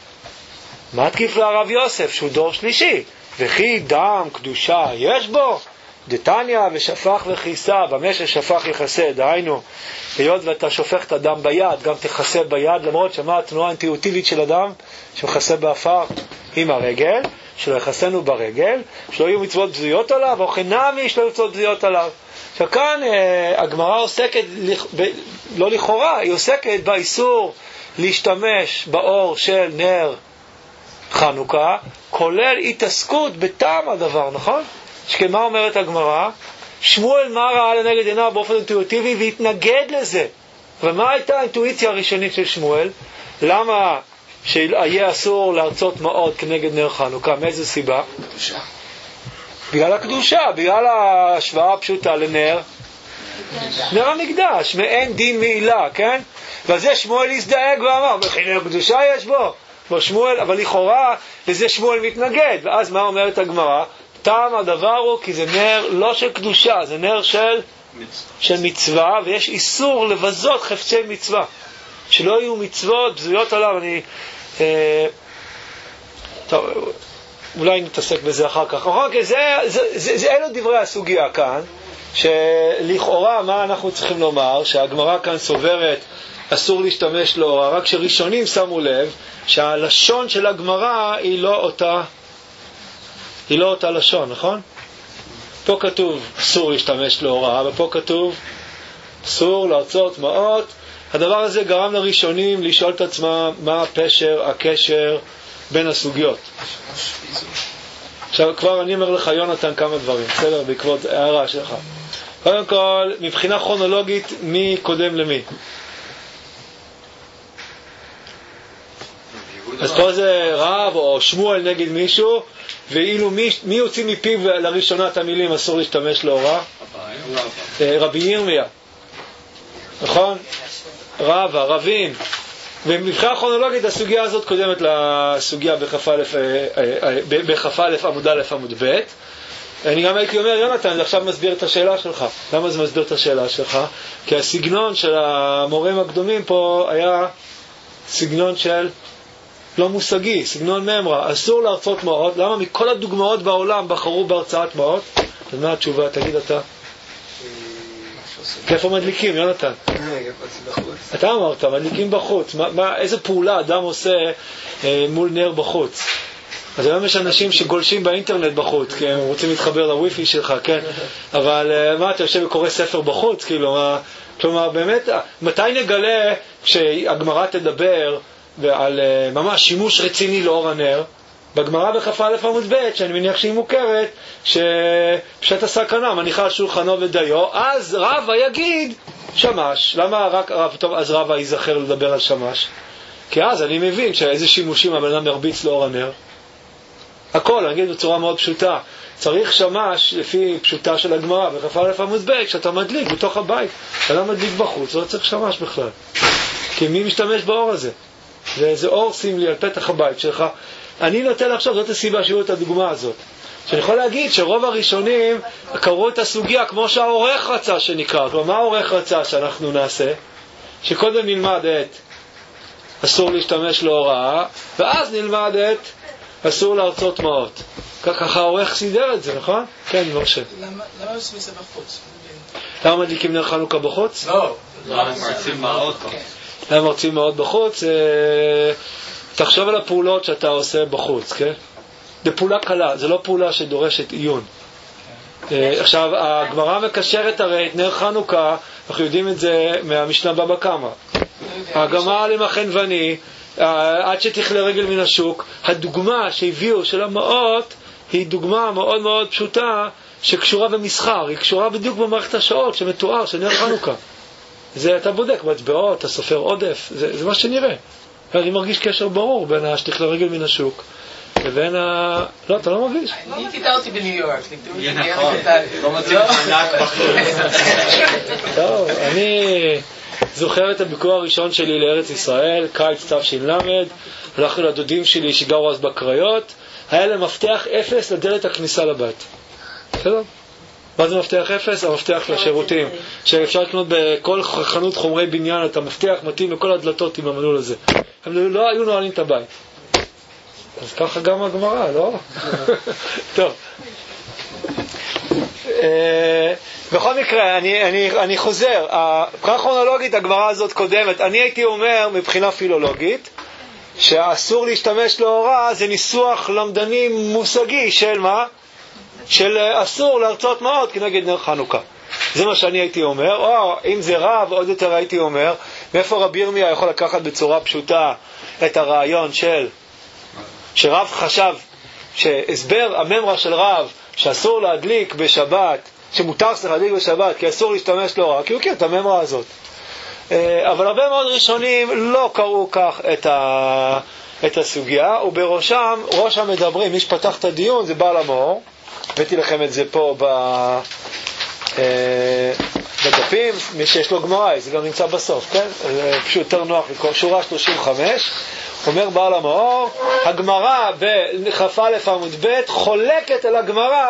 A: מה תקיף לרב יוסף שהוא דור שלישי? וכי דם קדושה יש בו? דתניא ושפך וכיסה, במה ששפך יכסה, דהיינו, היות ואתה שופך את הדם ביד, גם תכסה ביד, למרות שמה התנועה האינטואיטיבית של אדם, שמכסה באפר עם הרגל, שלא יכסנו ברגל, שלא יהיו מצוות בזויות עליו, או חינמי שלא יהיו מצוות בזויות עליו. עכשיו כאן אה, הגמרא עוסקת, ב, לא לכאורה, היא עוסקת באיסור להשתמש באור של נר חנוכה, כולל התעסקות בטעם הדבר, נכון? שכמה אומרת הגמרא? שמואל מה ראה לנגד עיניו באופן אינטואיטיבי והתנגד לזה. ומה הייתה האינטואיציה הראשונית של שמואל? למה שיהיה אסור להרצות מאוד כנגד נר חנוכה? מאיזה סיבה? קדושה. בגלל הקדושה, בגלל ההשוואה הפשוטה לנר נר המקדש, מאין דין מעילה, כן? וזה שמואל הזדאג ואמר, וכי נר קדושה יש בו? בו שמואל, אבל לכאורה לזה שמואל מתנגד. ואז מה אומרת הגמרא? טעם הדבר הוא כי זה נר לא של קדושה, זה נר של, של מצווה, ויש איסור לבזות חפצי מצווה, שלא יהיו מצוות בזויות עליו. אני אה, טוב, אולי נתעסק בזה אחר כך. אחר כך זה, זה, זה, זה אלו דברי הסוגיה כאן, שלכאורה מה אנחנו צריכים לומר? שהגמרא כאן סוברת אסור להשתמש לאורה, רק שראשונים שמו לב שהלשון של הגמרא היא לא אותה היא לא אותה לשון, נכון? פה כתוב אסור להשתמש לאורה, ופה כתוב אסור להרצות מעות. הדבר הזה גרם לראשונים לשאול את עצמם מה הפשר, הקשר בין הסוגיות. עכשיו כבר אני אומר לך יונתן כמה דברים, בסדר? בעקבות הערה שלך. קודם כל, מבחינה כרונולוגית, מי קודם למי? אז פה זה רב או שמואל נגד מישהו, ואילו מי, מי יוציא מפיו לראשונה את המילים אסור להשתמש לאורה? רבי ירמיה, נכון? רב, רבים. ומבחינה כרונולוגית הסוגיה הזאת קודמת לסוגיה בכ"א עמוד א' עמוד ב'. אני גם הייתי אומר, יונתן, אני עכשיו מסביר את השאלה שלך. למה זה מסביר את השאלה שלך? כי הסגנון של המורים הקדומים פה היה סגנון של לא מושגי, סגנון ממרה. אסור להרצות מעות. למה מכל הדוגמאות בעולם בחרו בהרצאת מעות? אז מה התשובה? תגיד אתה. איפה מדליקים, יונתן? אתה אמרת, מדליקים בחוץ. מה, מה, איזה פעולה אדם עושה אה, מול נר בחוץ? אז היום יש אנשים שגולשים באינטרנט בחוץ, כי הם רוצים להתחבר לוויפי שלך, כן? אבל אה, מה, אתה יושב וקורא ספר בחוץ? כאילו, מה, כלומר, באמת, מתי נגלה כשהגמרא תדבר על אה, ממש שימוש רציני לאור הנר? בגמרא בכ"א עמוד ב', שאני מניח שהיא מוכרת, שפשט הסכנה מניחה על שולחנו ודיו, אז רבא יגיד שמש. למה רק רב, טוב, אז רבא ייזכר לדבר על שמש? כי אז אני מבין שאיזה שימושים הבן אדם מרביץ לאור הנר. הכל, אני אגיד בצורה מאוד פשוטה. צריך שמש לפי פשוטה של הגמרא בכ"א עמוד ב', כשאתה מדליק בתוך הבית, אתה מדליק בחוץ, לא צריך שמש בכלל. כי מי משתמש באור הזה? זה אור סמלי על פתח הבית שלך. אני נוטה לחשוב, זאת הסיבה שהיו את הדוגמה הזאת. שאני יכול להגיד שרוב הראשונים קראו את הסוגיה כמו שהעורך רצה שנקרא. כלומר, מה העורך רצה שאנחנו נעשה? שקודם נלמד את אסור להשתמש להוראה, ואז נלמד את אסור להרצות מעות. ככה העורך סידר את זה, נכון? כן, מרשה.
C: למה עושים את זה בחוץ?
A: למה מדליקים נר חנוכה בחוץ?
D: לא, למה מרצים מעות בחוץ?
A: למה מרצים מעות בחוץ? תחשוב על הפעולות שאתה עושה בחוץ, כן? זה פעולה קלה, זה לא פעולה שדורשת עיון. עכשיו, הגמרא מקשרת הרי את נר חנוכה, אנחנו יודעים את זה מהמשנה בבא קמא. הגמרא למחנווני, עד שתכלה רגל מן השוק, הדוגמה שהביאו של המעות היא דוגמה מאוד מאוד פשוטה שקשורה במסחר, היא קשורה בדיוק במערכת השעות שמתואר של נר חנוכה. זה אתה בודק בהצבעות, אתה סופר עודף, זה, זה מה שנראה. אני מרגיש קשר ברור בין השתכלה רגל מן השוק לבין ה... לא, אתה לא מרגיש.
I: אני תיתרתי בניו יורק.
D: לא מצאים ענק בחוץ.
A: טוב, אני זוכר את הביקור הראשון שלי לארץ ישראל, קיץ תש"ל, הלכנו לדודים שלי שגרו אז בקריות, היה להם מפתח אפס לדלת הכניסה לבית. בסדר? מה זה מפתח אפס? המפתח לשירותים, שאפשר לקנות בכל חנות חומרי בניין את המפתח, מתאים לכל הדלתות עם המנעול הזה. הם לא היו נועלים את הבית. אז ככה גם הגמרא, לא? טוב. בכל מקרה, אני, אני, אני חוזר, מבחינה כרונולוגית הגמרא הזאת קודמת. אני הייתי אומר מבחינה פילולוגית שאסור להשתמש להוראה, זה ניסוח למדני מושגי של מה? של אסור להרצות מאוד כנגד נר חנוכה. זה מה שאני הייתי אומר. או אם זה רב, עוד יותר הייתי אומר, מאיפה רבי ירמיה יכול לקחת בצורה פשוטה את הרעיון של שרב חשב שהסבר הממרה של רב שאסור להדליק בשבת, שמותר להדליק בשבת כי אסור להשתמש להוראה, כי הוא מכיר את הממרה הזאת. אבל הרבה מאוד ראשונים לא קראו כך את, ה... את הסוגיה, ובראשם ראש המדברים, מי שפתח את הדיון זה בעל המאור, הבאתי לכם את זה פה ב... בדפים, מי שיש לו גמרא, זה גם נמצא בסוף, כן? זה פשוט יותר נוח לקרוא, שורה שלושים וחמש, אומר בעל המאור, הגמרא בכ"א עמוד ב' חולקת על הגמרא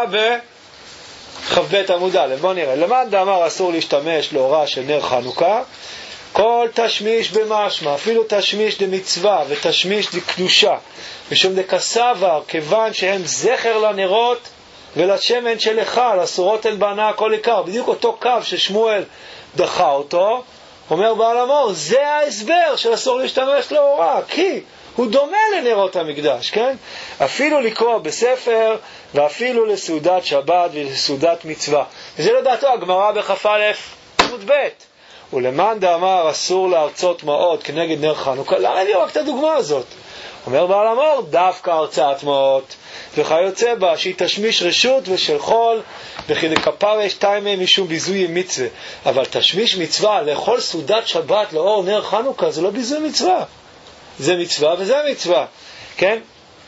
A: בכ"ב עמוד א'. בוא נראה, למען דאמר אסור להשתמש להוראה של נר חנוכה, כל תשמיש במשמע, אפילו תשמיש דמצווה ותשמיש דקדושה, משום דקסבר, כיוון שהם זכר לנרות ולשמן של היכל, אסורות הן בהנאה כל עיקר. בדיוק אותו קו ששמואל דחה אותו, אומר בעל המאור, זה ההסבר של אסור להשתמש להוראה, כי הוא דומה לנרות המקדש, כן? אפילו לקרוא בספר, ואפילו לסעודת שבת ולסעודת מצווה. וזה לדעתו הגמרא בכ"א עמוד ב'. ולמען דאמר אסור להרצות מעות כנגד נר חנוכה, למה הביא רק את הדוגמה הזאת? אומר בעל המאור, דווקא הרצאת מעות וכיוצא בה, שהיא תשמיש רשות ושל חול, וכי לכפר יש תיימי משום ביזוי מצווה. אבל תשמיש מצווה לאכול סעודת שבת לאור נר חנוכה, זה לא ביזוי מצווה, זה מצווה וזה מצווה, כן?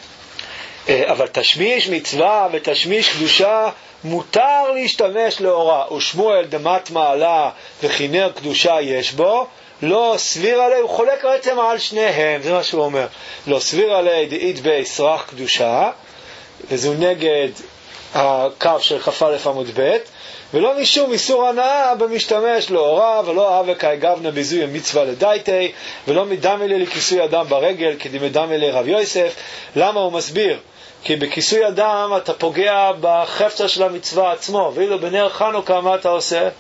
A: אבל תשמיש מצווה ותשמיש קדושה מותר להשתמש לאורה, ושמואל דמת מעלה וכינר קדושה יש בו, לא סביר עלי, הוא חולק בעצם על שניהם, זה מה שהוא אומר, לא סביר עלי דאית בישרח קדושה, וזהו נגד הקו של כ"א עמוד ב', ולא משום איסור הנאה במשתמש לאורה, ולא אהבה כאגבנה ביזוי המצווה לדייטי, ולא מדם אלי לכיסוי אדם ברגל, כדמדם אלי רב יוסף. למה הוא מסביר? כי בכיסוי אדם אתה פוגע בחפצה של המצווה עצמו, ואילו בנר חנוכה מה אתה עושה?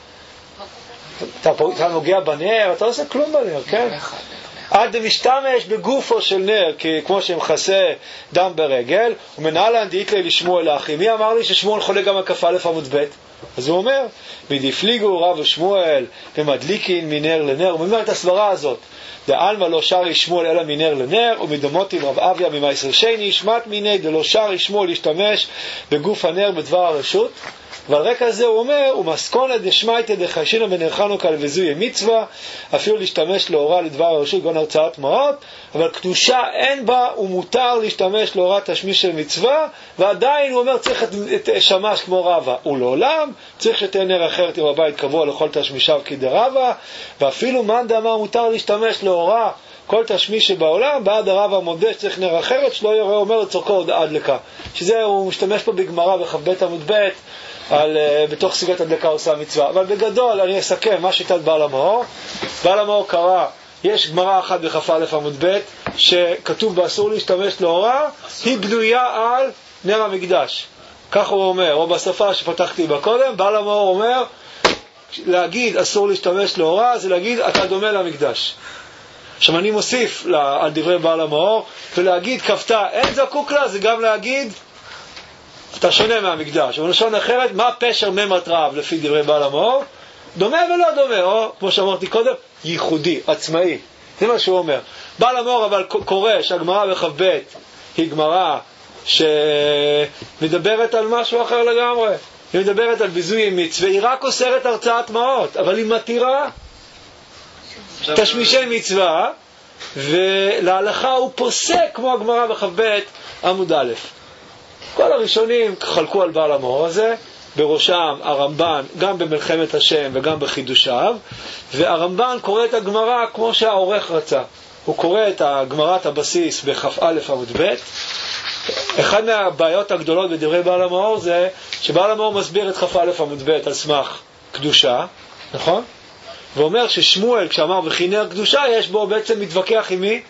A: אתה, אתה נוגע בנר, אתה עושה כלום בנר, כן? עד משתמש בגופו של נר, כי כמו שמכסה דם ברגל, ומנהלן דאית לי לשמואל אחי. מי אמר לי ששמואל חולק גם על כ"א עמוד ב'? אז הוא אומר, בדפליגו רב ושמואל ומדליקין מנר לנר. הוא אומר את הסברה הזאת, דאלמה לא שרי שמואל אלא מנר לנר, ומדמותים רב אביה ממייסר שני, שמעת מיני דלא שרי שמואל להשתמש בגוף הנר בדבר הרשות. ועל רקע זה הוא אומר, ומסכונה דשמייתא דחיישינא בנר חנוכה לבזוי מצווה, אפילו להשתמש לאורה לדבר הרשות גון הרצאת מעות, אבל קדושה אין בה, ומותר להשתמש לאורה תשמיש של מצווה, ועדיין הוא אומר צריך את שמש כמו רבא, ולעולם צריך שתהיה נר אחרת עם הבית קבוע לכל תשמישיו כדרבא, ואפילו מאן דאמר מותר להשתמש לאורה כל תשמיש שבעולם, בעד הרב המודה שצריך נר אחרת, שלא יראה אומר לצורכו עוד עד לכך. שזה הוא משתמש פה בגמרא בכ"ב עמוד ב' על, uh, בתוך סוגת הדלקה עושה מצווה. אבל בגדול אני אסכם מה שיטת בעל המאור. בעל המאור קרא, יש גמרא אחת בכ"א עמוד ב' שכתוב באסור להשתמש לאורה, היא בנויה על נר המקדש. כך הוא אומר, או בשפה שפתחתי בה קודם, בעל המאור אומר, להגיד אסור להשתמש לאורה, זה להגיד אתה דומה למקדש. עכשיו אני מוסיף לה, על דברי בעל המאור, ולהגיד כפתה אין זקוק לה, זה גם להגיד אתה שונה מהמקדש. ובלשון אחרת, מה פשר ממרת רב לפי דברי בעל המאור? דומה ולא דומה, או כמו שאמרתי קודם, ייחודי, עצמאי. זה מה שהוא אומר. בעל המאור אבל קורא שהגמרא בכ"ב היא גמרא שמדברת על משהו אחר לגמרי. היא מדברת על ביזוי מצווה, היא רק אוסרת הרצאת מעות, אבל היא מתירה תשמישי מצווה, ולהלכה הוא פוסק כמו הגמרא בכ"ב עמוד א'. כל הראשונים חלקו על בעל המאור הזה, בראשם הרמב"ן, גם במלחמת השם וגם בחידושיו, והרמב"ן קורא את הגמרא כמו שהעורך רצה. הוא קורא את הגמרת הבסיס בכ"א עמוד ב', אחד מהבעיות הגדולות בדברי בעל המאור זה שבעל המאור מסביר את כ"א עמוד ב' על סמך קדושה, נכון? ואומר ששמואל כשאמר וכינר קדושה יש בו בעצם מתווכח עם מי?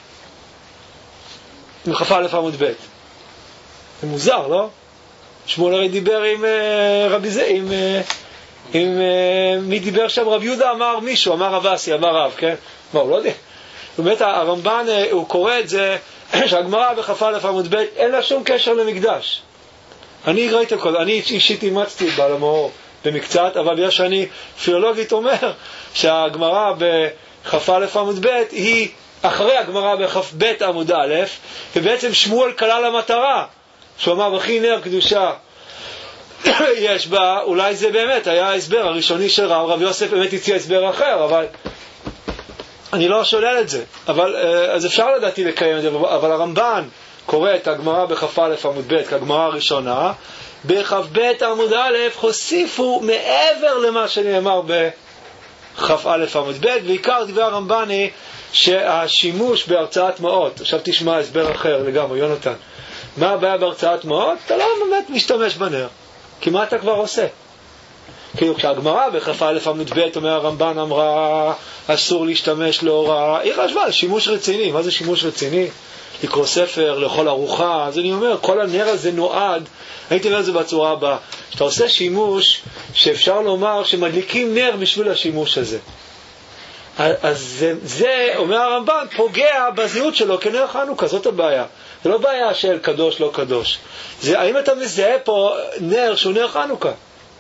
A: עם כ"א עמוד ב'. זה מוזר, לא? שמואל הרי דיבר עם uh, רבי זה, עם, uh, עם uh, מי דיבר שם? רבי יהודה אמר מישהו, אמר רב אסי, אמר רב, כן? מה, הוא לא יודע. באמת הרמב"ן, uh, הוא קורא את זה, שהגמרא בכ"א עמוד ב' אין לה שום קשר למקדש. אני ראיתי הכל, אני אישית אימצתי את בעל המאור במקצת, אבל בגלל שאני פילולוגית אומר שהגמרא בכ"א עמוד ב' היא אחרי הגמרא בכ"ב עמוד א', ובעצם שמואל כלל המטרה, שהוא אמר וכי נר קדושה יש בה, אולי זה באמת היה ההסבר הראשוני של רב, רב יוסף באמת הציע הסבר אחר, אבל אני לא שולל את זה, אבל אז אפשר לדעתי לקיים את זה, אבל הרמב"ן קורא את הגמרא בכ"א עמוד ב' כגמרא הראשונה, בכ"ב עמוד א' הוסיפו מעבר למה שנאמר בכ"א עמוד ב', ועיקר דברי הרמב"ן היא שהשימוש בהרצאת מעות, עכשיו תשמע הסבר אחר לגמרי, יונתן, מה הבעיה בהרצאת מעות? אתה לא באמת משתמש בנר, כי מה אתה כבר עושה? כאילו כשהגמרא בכ"א עמוד ב' אומר הרמב"ן אמרה אסור להשתמש להוראה, היא חשבה על שימוש רציני. מה זה שימוש רציני? לקרוא ספר, לאכול ארוחה. אז אני אומר, כל הנר הזה נועד, הייתי אומר את זה בצורה הבאה, שאתה עושה שימוש שאפשר לומר שמדליקים נר בשביל השימוש הזה. אז זה, זה אומר הרמב"ן, פוגע בזהות שלו כנר חנוכה, זאת הבעיה. זה לא בעיה של קדוש לא קדוש, זה האם אתה מזהה פה נר שהוא נר חנוכה.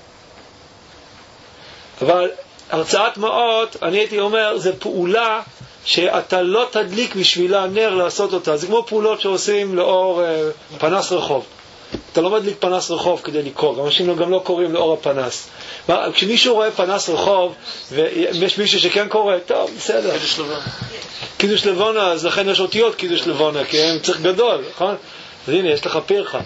A: אבל הרצאת מעות, אני הייתי אומר, זה פעולה שאתה לא תדליק בשבילה נר לעשות אותה. זה כמו פעולות שעושים לאור אה, פנס רחוב. אתה לא מדליק פנס רחוב כדי לקרוא, אנשים גם לא קוראים לאור הפנס. כשמישהו רואה פנס רחוב ויש מישהו שכן קורא, טוב, בסדר. קידוש לבונה. קידוש לבונה, אז לכן יש אותיות קידוש לבונה, כי הם צריך גדול, נכון? אז הנה, יש לך פירחה.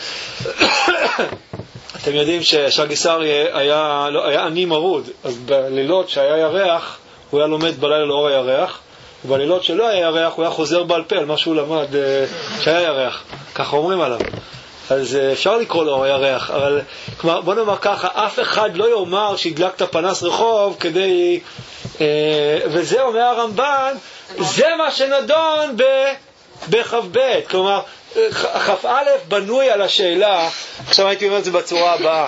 A: אתם יודעים ששגיסר היה, לא, היה עני מרוד, אז בלילות שהיה ירח, הוא היה לומד בלילה לאור הירח, ובלילות שלא היה ירח, הוא היה חוזר בעל פה על מה שהוא למד שהיה ירח. ככה אומרים עליו. אז אפשר לקרוא לאור הירח, אבל בוא נאמר ככה, אף אחד לא יאמר שהדלקת פנס רחוב כדי... וזה אומר הרמב"ן, זה מה שנדון בכ"ב. כלומר, כ"א בנוי על השאלה, עכשיו הייתי אומר את זה בצורה הבאה,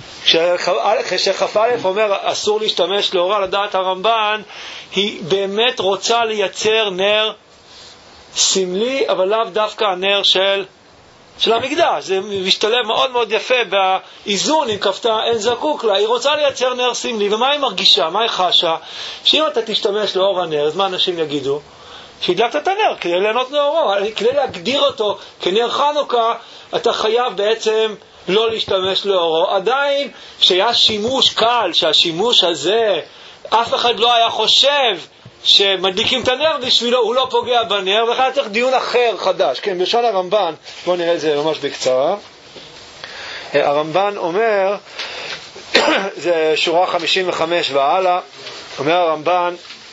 A: כשכ"א אומר אסור להשתמש לאורה, לדעת הרמב"ן, היא באמת רוצה לייצר נר סמלי, אבל לאו דווקא הנר של של המקדש. זה משתלב מאוד מאוד יפה באיזון, אם כפתה אין זקוק לה. היא רוצה לייצר נר סמלי, ומה היא מרגישה, מה היא חשה? שאם אתה תשתמש לאור הנר, אז מה אנשים יגידו? שהדלקת את הנר כדי ליהנות מאורו, כדי להגדיר אותו כנר חנוכה, אתה חייב בעצם לא להשתמש לאורו. עדיין שהיה שימוש קל, שהשימוש הזה אף אחד לא היה חושב שמדליקים את הנר בשבילו, הוא לא פוגע בנר, וכן צריך דיון אחר חדש. כן, בשון הרמב"ן, בואו נראה את זה ממש בקצרה. הרמב"ן אומר, זה שורה חמישים וחמש והלאה, אומר הרמב"ן,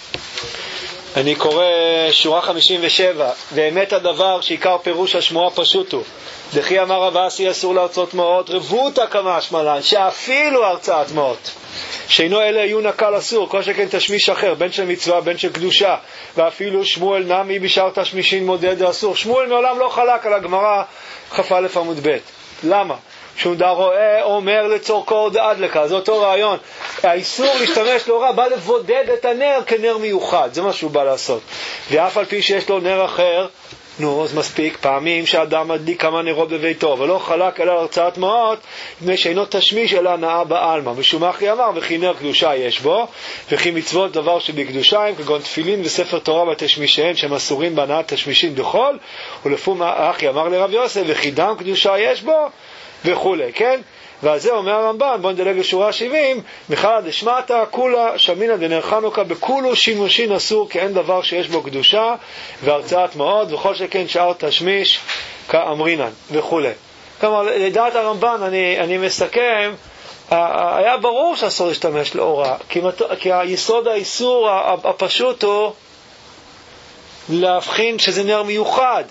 A: אני קורא שורה חמישים ושבע, באמת הדבר שעיקר פירוש השמועה פשוט הוא, דחי אמר רב אסי אסור להרצות מעות, רבותא כמשמע לן, שאפילו הרצאת מעות שאינו אלה עיון הקל אסור, כל שכן תשמיש אחר, בין של מצווה, בין של קדושה, ואפילו שמואל נמי בשאר תשמישין מודד אסור. שמואל מעולם לא חלק על הגמרא כ"א עמוד ב'. למה? שהוא דה רואה אומר לצורכו דאדלקה, זה אותו רעיון. האיסור להשתמש לאורה בא לבודד את הנר כנר מיוחד, זה מה שהוא בא לעשות. ואף על פי שיש לו נר אחר, נו, אז מספיק פעמים שאדם מדליק כמה נרות בביתו, ולא חלק אלא הרצאת מעות, מפני שאינו תשמיש אלא הנאה בעלמא. משום אחי אמר, וכי נר קדושה יש בו, וכי מצוות דבר שבקדושיים, כגון תפילין וספר תורה ותשמישיהן, שהם אסורים בהנאת תשמישין דחול, ולפום אחי אמר לרב יוסף, וכי דם קדושה יש בו, וכו', כן? ועל זה אומר הרמב"ן, בוא נדלג לשורה שבעים, מחלה דשמעתא כולה שמינא דנר חנוכה בכולו שימושין אסור, כי אין דבר שיש בו קדושה והרצאת מעות, וכל שכן שאר תשמיש כאמרינן וכו'. כלומר, לדעת הרמב"ן, אני, אני מסכם, היה ברור שאסור להשתמש לאורה, כי, כי היסוד האיסור הפשוט הוא להבחין שזה נר מיוחד.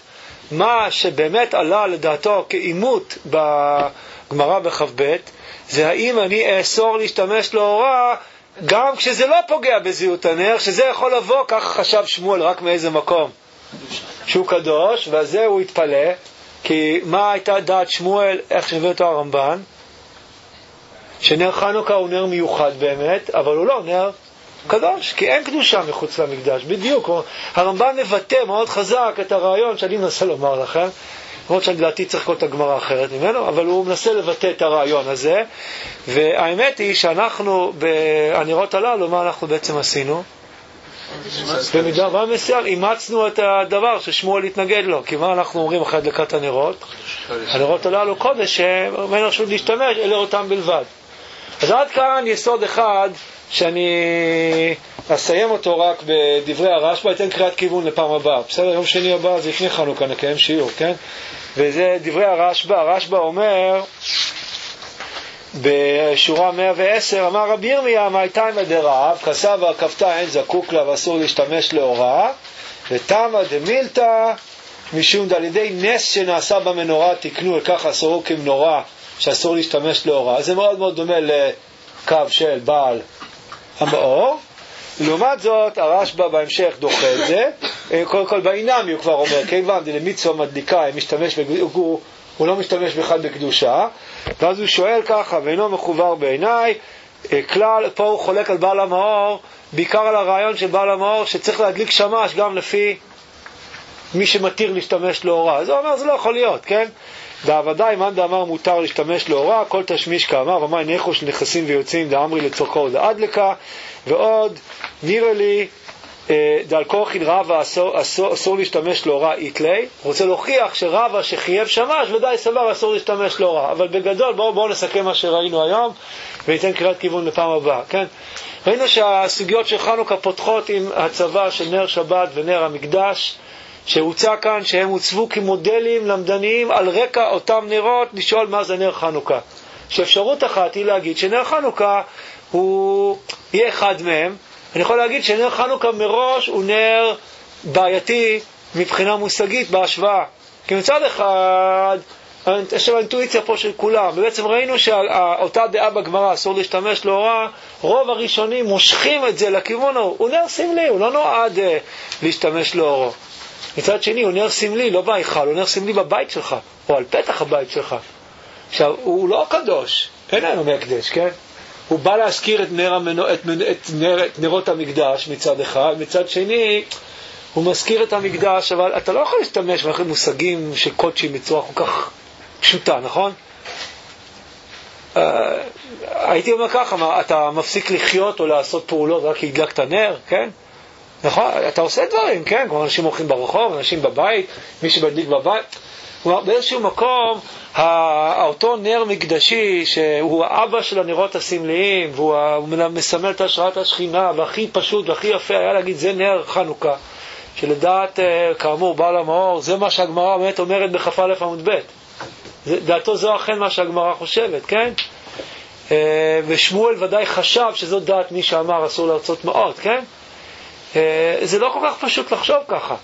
A: מה שבאמת עלה לדעתו כאימות בגמרא בחב ב' זה האם אני אאסור להשתמש לאורה גם כשזה לא פוגע בזהות הנר, שזה יכול לבוא, כך חשב שמואל, רק מאיזה מקום שהוא קדוש, ועל זה הוא התפלא, כי מה הייתה דעת שמואל, איך שהביא אותו הרמב"ן, שנר חנוכה הוא נר מיוחד באמת, אבל הוא לא נר קדוש, כי אין קדושה מחוץ למקדש, בדיוק. הרמב"ן מבטא מאוד חזק את הרעיון שאני מנסה לומר לכם, למרות שלדעתי צריך כל את הגמרא אחרת ממנו, אבל הוא מנסה לבטא את הרעיון הזה, והאמת היא שאנחנו, בנרות הללו, מה אנחנו בעצם עשינו? במידה מה מסוים, אימצנו את הדבר ששמואל התנגד לו, כי מה אנחנו אומרים אחרי הדלקת הנרות? הנרות הללו קודש, שאין רשות להשתמש, אלה אותם בלבד. אז עד כאן יסוד אחד, שאני אסיים אותו רק בדברי הרשב"א, אתן קריאת כיוון לפעם הבאה. בסדר, יום שני הבא זה לפני חנוכה, נקיים שיעור, כן? וזה דברי הרשב"א. הרשב"א אומר, בשורה מאה ועשר, אמר רבי ירמיה, מאיתיימא דרב, כסה והכפתה אין זקוק לה ואסור להשתמש לאורה, ותמא דמילתא, משום על ידי נס שנעשה במנורה תקנו, וכך אסורו כמנורה, שאסור להשתמש לאורה. זה מאוד מאוד דומה לקו של בעל המאור. לעומת זאת, הרשב"א בהמשך דוחה את זה. קודם כל בעינם הוא כבר אומר, כיוון דלמצווה מדליקה, משתמש בג... הוא, הוא לא משתמש בכלל בקדושה. ואז הוא שואל ככה, ואינו מחובר בעיניי, כלל, פה הוא חולק על בעל המאור, בעיקר על הרעיון של בעל המאור, שצריך להדליק שמש גם לפי מי שמתיר להשתמש לאורה. אז הוא אומר, זה לא יכול להיות, כן? דעבדי מאן דאמר מותר להשתמש לאורה, כל תשמיש כאמר, ומה הניחו של נכנסים ויוצאים דאמרי לצורכו דאדלקה, ועוד נראה לי דל כוחין רבא אסור, אסור, אסור להשתמש לאורה איתלי, רוצה להוכיח שרבא שחייב שמש ודאי סבר אסור להשתמש לאורה, אבל בגדול בואו בוא נסכם מה שראינו היום וניתן קריאת כיוון לפעם הבאה, כן? ראינו שהסוגיות של חנוכה פותחות עם הצבא של נר שבת ונר המקדש, שהוצא כאן שהם הוצבו כמודלים למדניים על רקע אותם נרות, לשאול מה זה נר חנוכה. שאפשרות אחת היא להגיד שנר חנוכה הוא יהיה אחד מהם. אני יכול להגיד שנר חנוכה מראש הוא נר בעייתי מבחינה מושגית בהשוואה. כי מצד אחד, יש שם האינטואיציה פה של כולם, ובעצם ראינו שאותה דעה בגמרא אסור להשתמש לאורה, רוב הראשונים מושכים את זה לכיוון ההוא. הוא נר סמלי, הוא לא נועד להשתמש לאורו. מצד שני, הוא נר סמלי, לא בהיכל, הוא נר סמלי בבית שלך, או על פתח הבית שלך. עכשיו, הוא לא קדוש, אין לנו מקדש, כן? הוא בא להזכיר את, נר המנו, את, את, נר, את נרות המקדש מצד אחד, מצד שני, הוא מזכיר את המקדש, אבל אתה לא יכול להשתמש באחד מושגים של קודשים בצורה כל כך פשוטה, נכון? Uh, הייתי אומר ככה, מה, אתה מפסיק לחיות או לעשות פעולות רק כי הדלקת נר, כן? נכון, אתה עושה דברים, כן? כמו אנשים הולכים ברחוב, אנשים בבית, מי שבדליק בבית. כלומר, באיזשהו מקום, אותו נר מקדשי, שהוא האבא של הנרות הסמליים, והוא מסמל את השראת השכינה, והכי פשוט והכי יפה היה להגיד, זה נר חנוכה. שלדעת, כאמור, בעל המאור, זה מה שהגמרא באמת אומרת בכ"א עמוד ב'. דעתו זו אכן מה שהגמרא חושבת, כן? ושמואל ודאי חשב שזו דעת מי שאמר אסור להרצות מעות, כן? זה לא כל כך פשוט לחשוב ככה.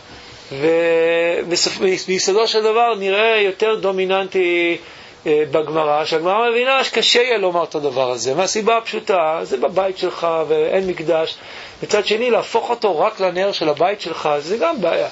A: וביסודו של דבר נראה יותר דומיננטי בגמרא, שהגמרא מבינה שקשה יהיה לומר את הדבר הזה. מהסיבה הפשוטה, זה בבית שלך ואין מקדש. מצד שני, להפוך אותו רק לנר של הבית שלך, זה גם בעיה.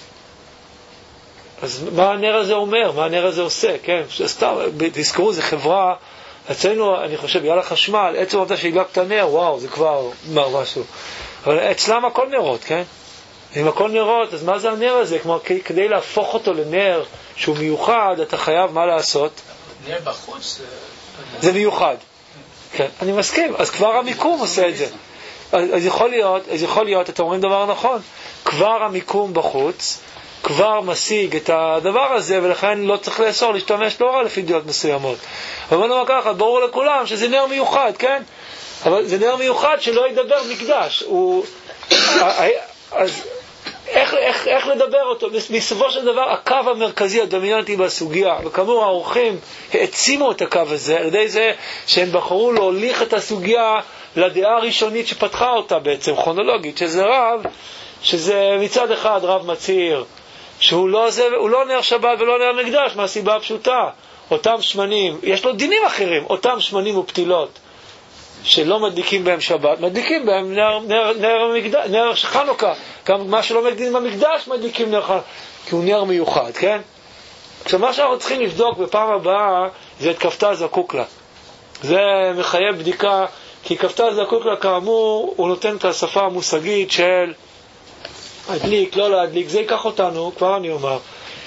A: אז מה הנר הזה אומר? מה הנר הזה עושה? כן, סתם, תזכרו, זה חברה, אצלנו, אני חושב, יאללה חשמל, עצם אותה שהדלקת נר, וואו, זה כבר אומר משהו. אבל אצלם הכל נרות, כן? אם הכל נרות, אז מה זה הנר הזה? כמו כדי להפוך אותו לנר שהוא מיוחד, אתה חייב מה לעשות?
B: נר בחוץ
A: זה מיוחד. כן, אני מסכים. אז כבר המיקום עושה את זה. אז יכול להיות, אז יכול להיות, אתם אומרים דבר נכון. כבר המיקום בחוץ, כבר משיג את הדבר הזה, ולכן לא צריך לאסור להשתמש לאורה לפי דעות מסוימות. אבל בוא נאמר ככה, ברור לכולם שזה נר מיוחד, כן? אבל זה נר מיוחד שלא ידבר מקדש. הוא... אז איך, איך, איך לדבר אותו? בסופו של דבר, הקו המרכזי הדומיננטי בסוגיה, וכאמור האורחים העצימו את הקו הזה, על ידי זה שהם בחרו להוליך את הסוגיה לדעה הראשונית שפתחה אותה בעצם, כרונולוגית, שזה רב, שזה מצד אחד רב מצהיר, שהוא לא, זה, הוא לא נר שבת ולא נר מקדש, מהסיבה הפשוטה. אותם שמנים, יש לו דינים אחרים, אותם שמנים ופתילות שלא מדליקים בהם שבת, מדליקים בהם נר, נר, נר, מקדש, נר חנוכה. גם מה שלא מדליקים במקדש מדליקים נר חנוכה, כי הוא נר מיוחד, כן? עכשיו מה שאנחנו צריכים לבדוק בפעם הבאה זה את כפתה זקוק לה. זה מחייב בדיקה, כי כפתה זקוק לה כאמור, הוא נותן את השפה המושגית של הדליק, לא להדליק. זה ייקח אותנו, כבר אני אומר,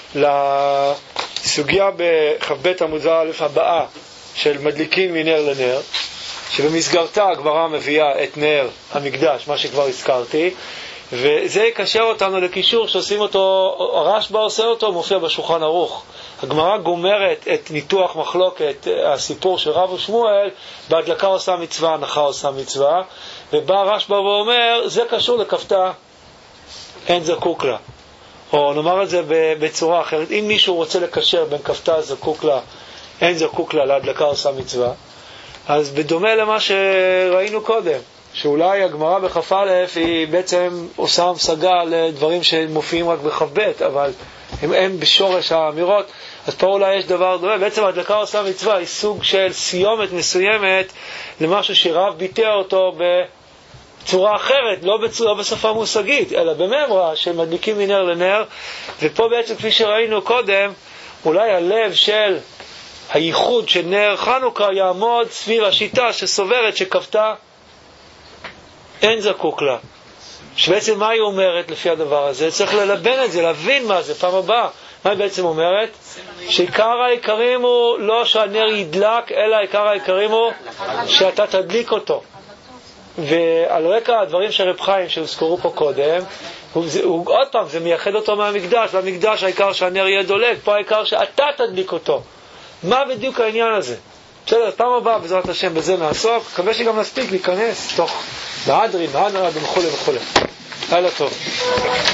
A: לסוגיה בכ"ב עמוד א' הבאה של מדליקים מנר לנר, שבמסגרתה הגמרא מביאה את נר המקדש, מה שכבר הזכרתי, וזה יקשר אותנו לקישור שעושים אותו, הרשב"א עושה אותו, מופיע בשולחן ערוך. הגמרא גומרת את ניתוח מחלוקת הסיפור של רב ושמואל, בהדלקה עושה מצווה, הנחה עושה מצווה, ובא הרשב"א ואומר, זה קשור לכפתה, אין זקוק לה. או נאמר את זה בצורה אחרת, אם מישהו רוצה לקשר בין כפתה זקוק לה, אין זקוק לה, להדלקה עושה מצווה, אז בדומה למה שראינו קודם, שאולי הגמרא בכ"א היא בעצם עושה המשגה לדברים שמופיעים רק בכ"ב, אבל הם, הם בשורש האמירות, אז פה אולי יש דבר דומה. בעצם ההדלקה עושה מצווה היא סוג של סיומת מסוימת למשהו שרב ביטא אותו בצורה אחרת, לא, בצורה, לא בשפה מושגית, אלא בממרה שמדליקים מנר לנר. ופה בעצם כפי שראינו קודם, אולי הלב של הייחוד של נר חנוכה יעמוד סביב השיטה שסוברת שכפתה אין זקוק לה. שבעצם מה היא אומרת לפי הדבר הזה? צריך ללבן את זה, להבין מה זה פעם הבאה. מה היא בעצם אומרת? שעיקר העיקרים הוא לא שהנר ידלק, אלא עיקר העיקרים הוא שאתה תדליק אותו. ועל רקע הדברים של רב חיים שהוזכרו פה קודם, הוא, הוא, עוד פעם, זה מייחד אותו מהמקדש, והמקדש העיקר שהנר יהיה דולק, פה העיקר שאתה תדליק אותו. מה בדיוק העניין הזה? בסדר, פעם הבאה בעזרת השם בזה נעסוק, מקווה שגם נספיק להיכנס תוך מהדרין, מהדרין וכו' וכו'. לילה טוב.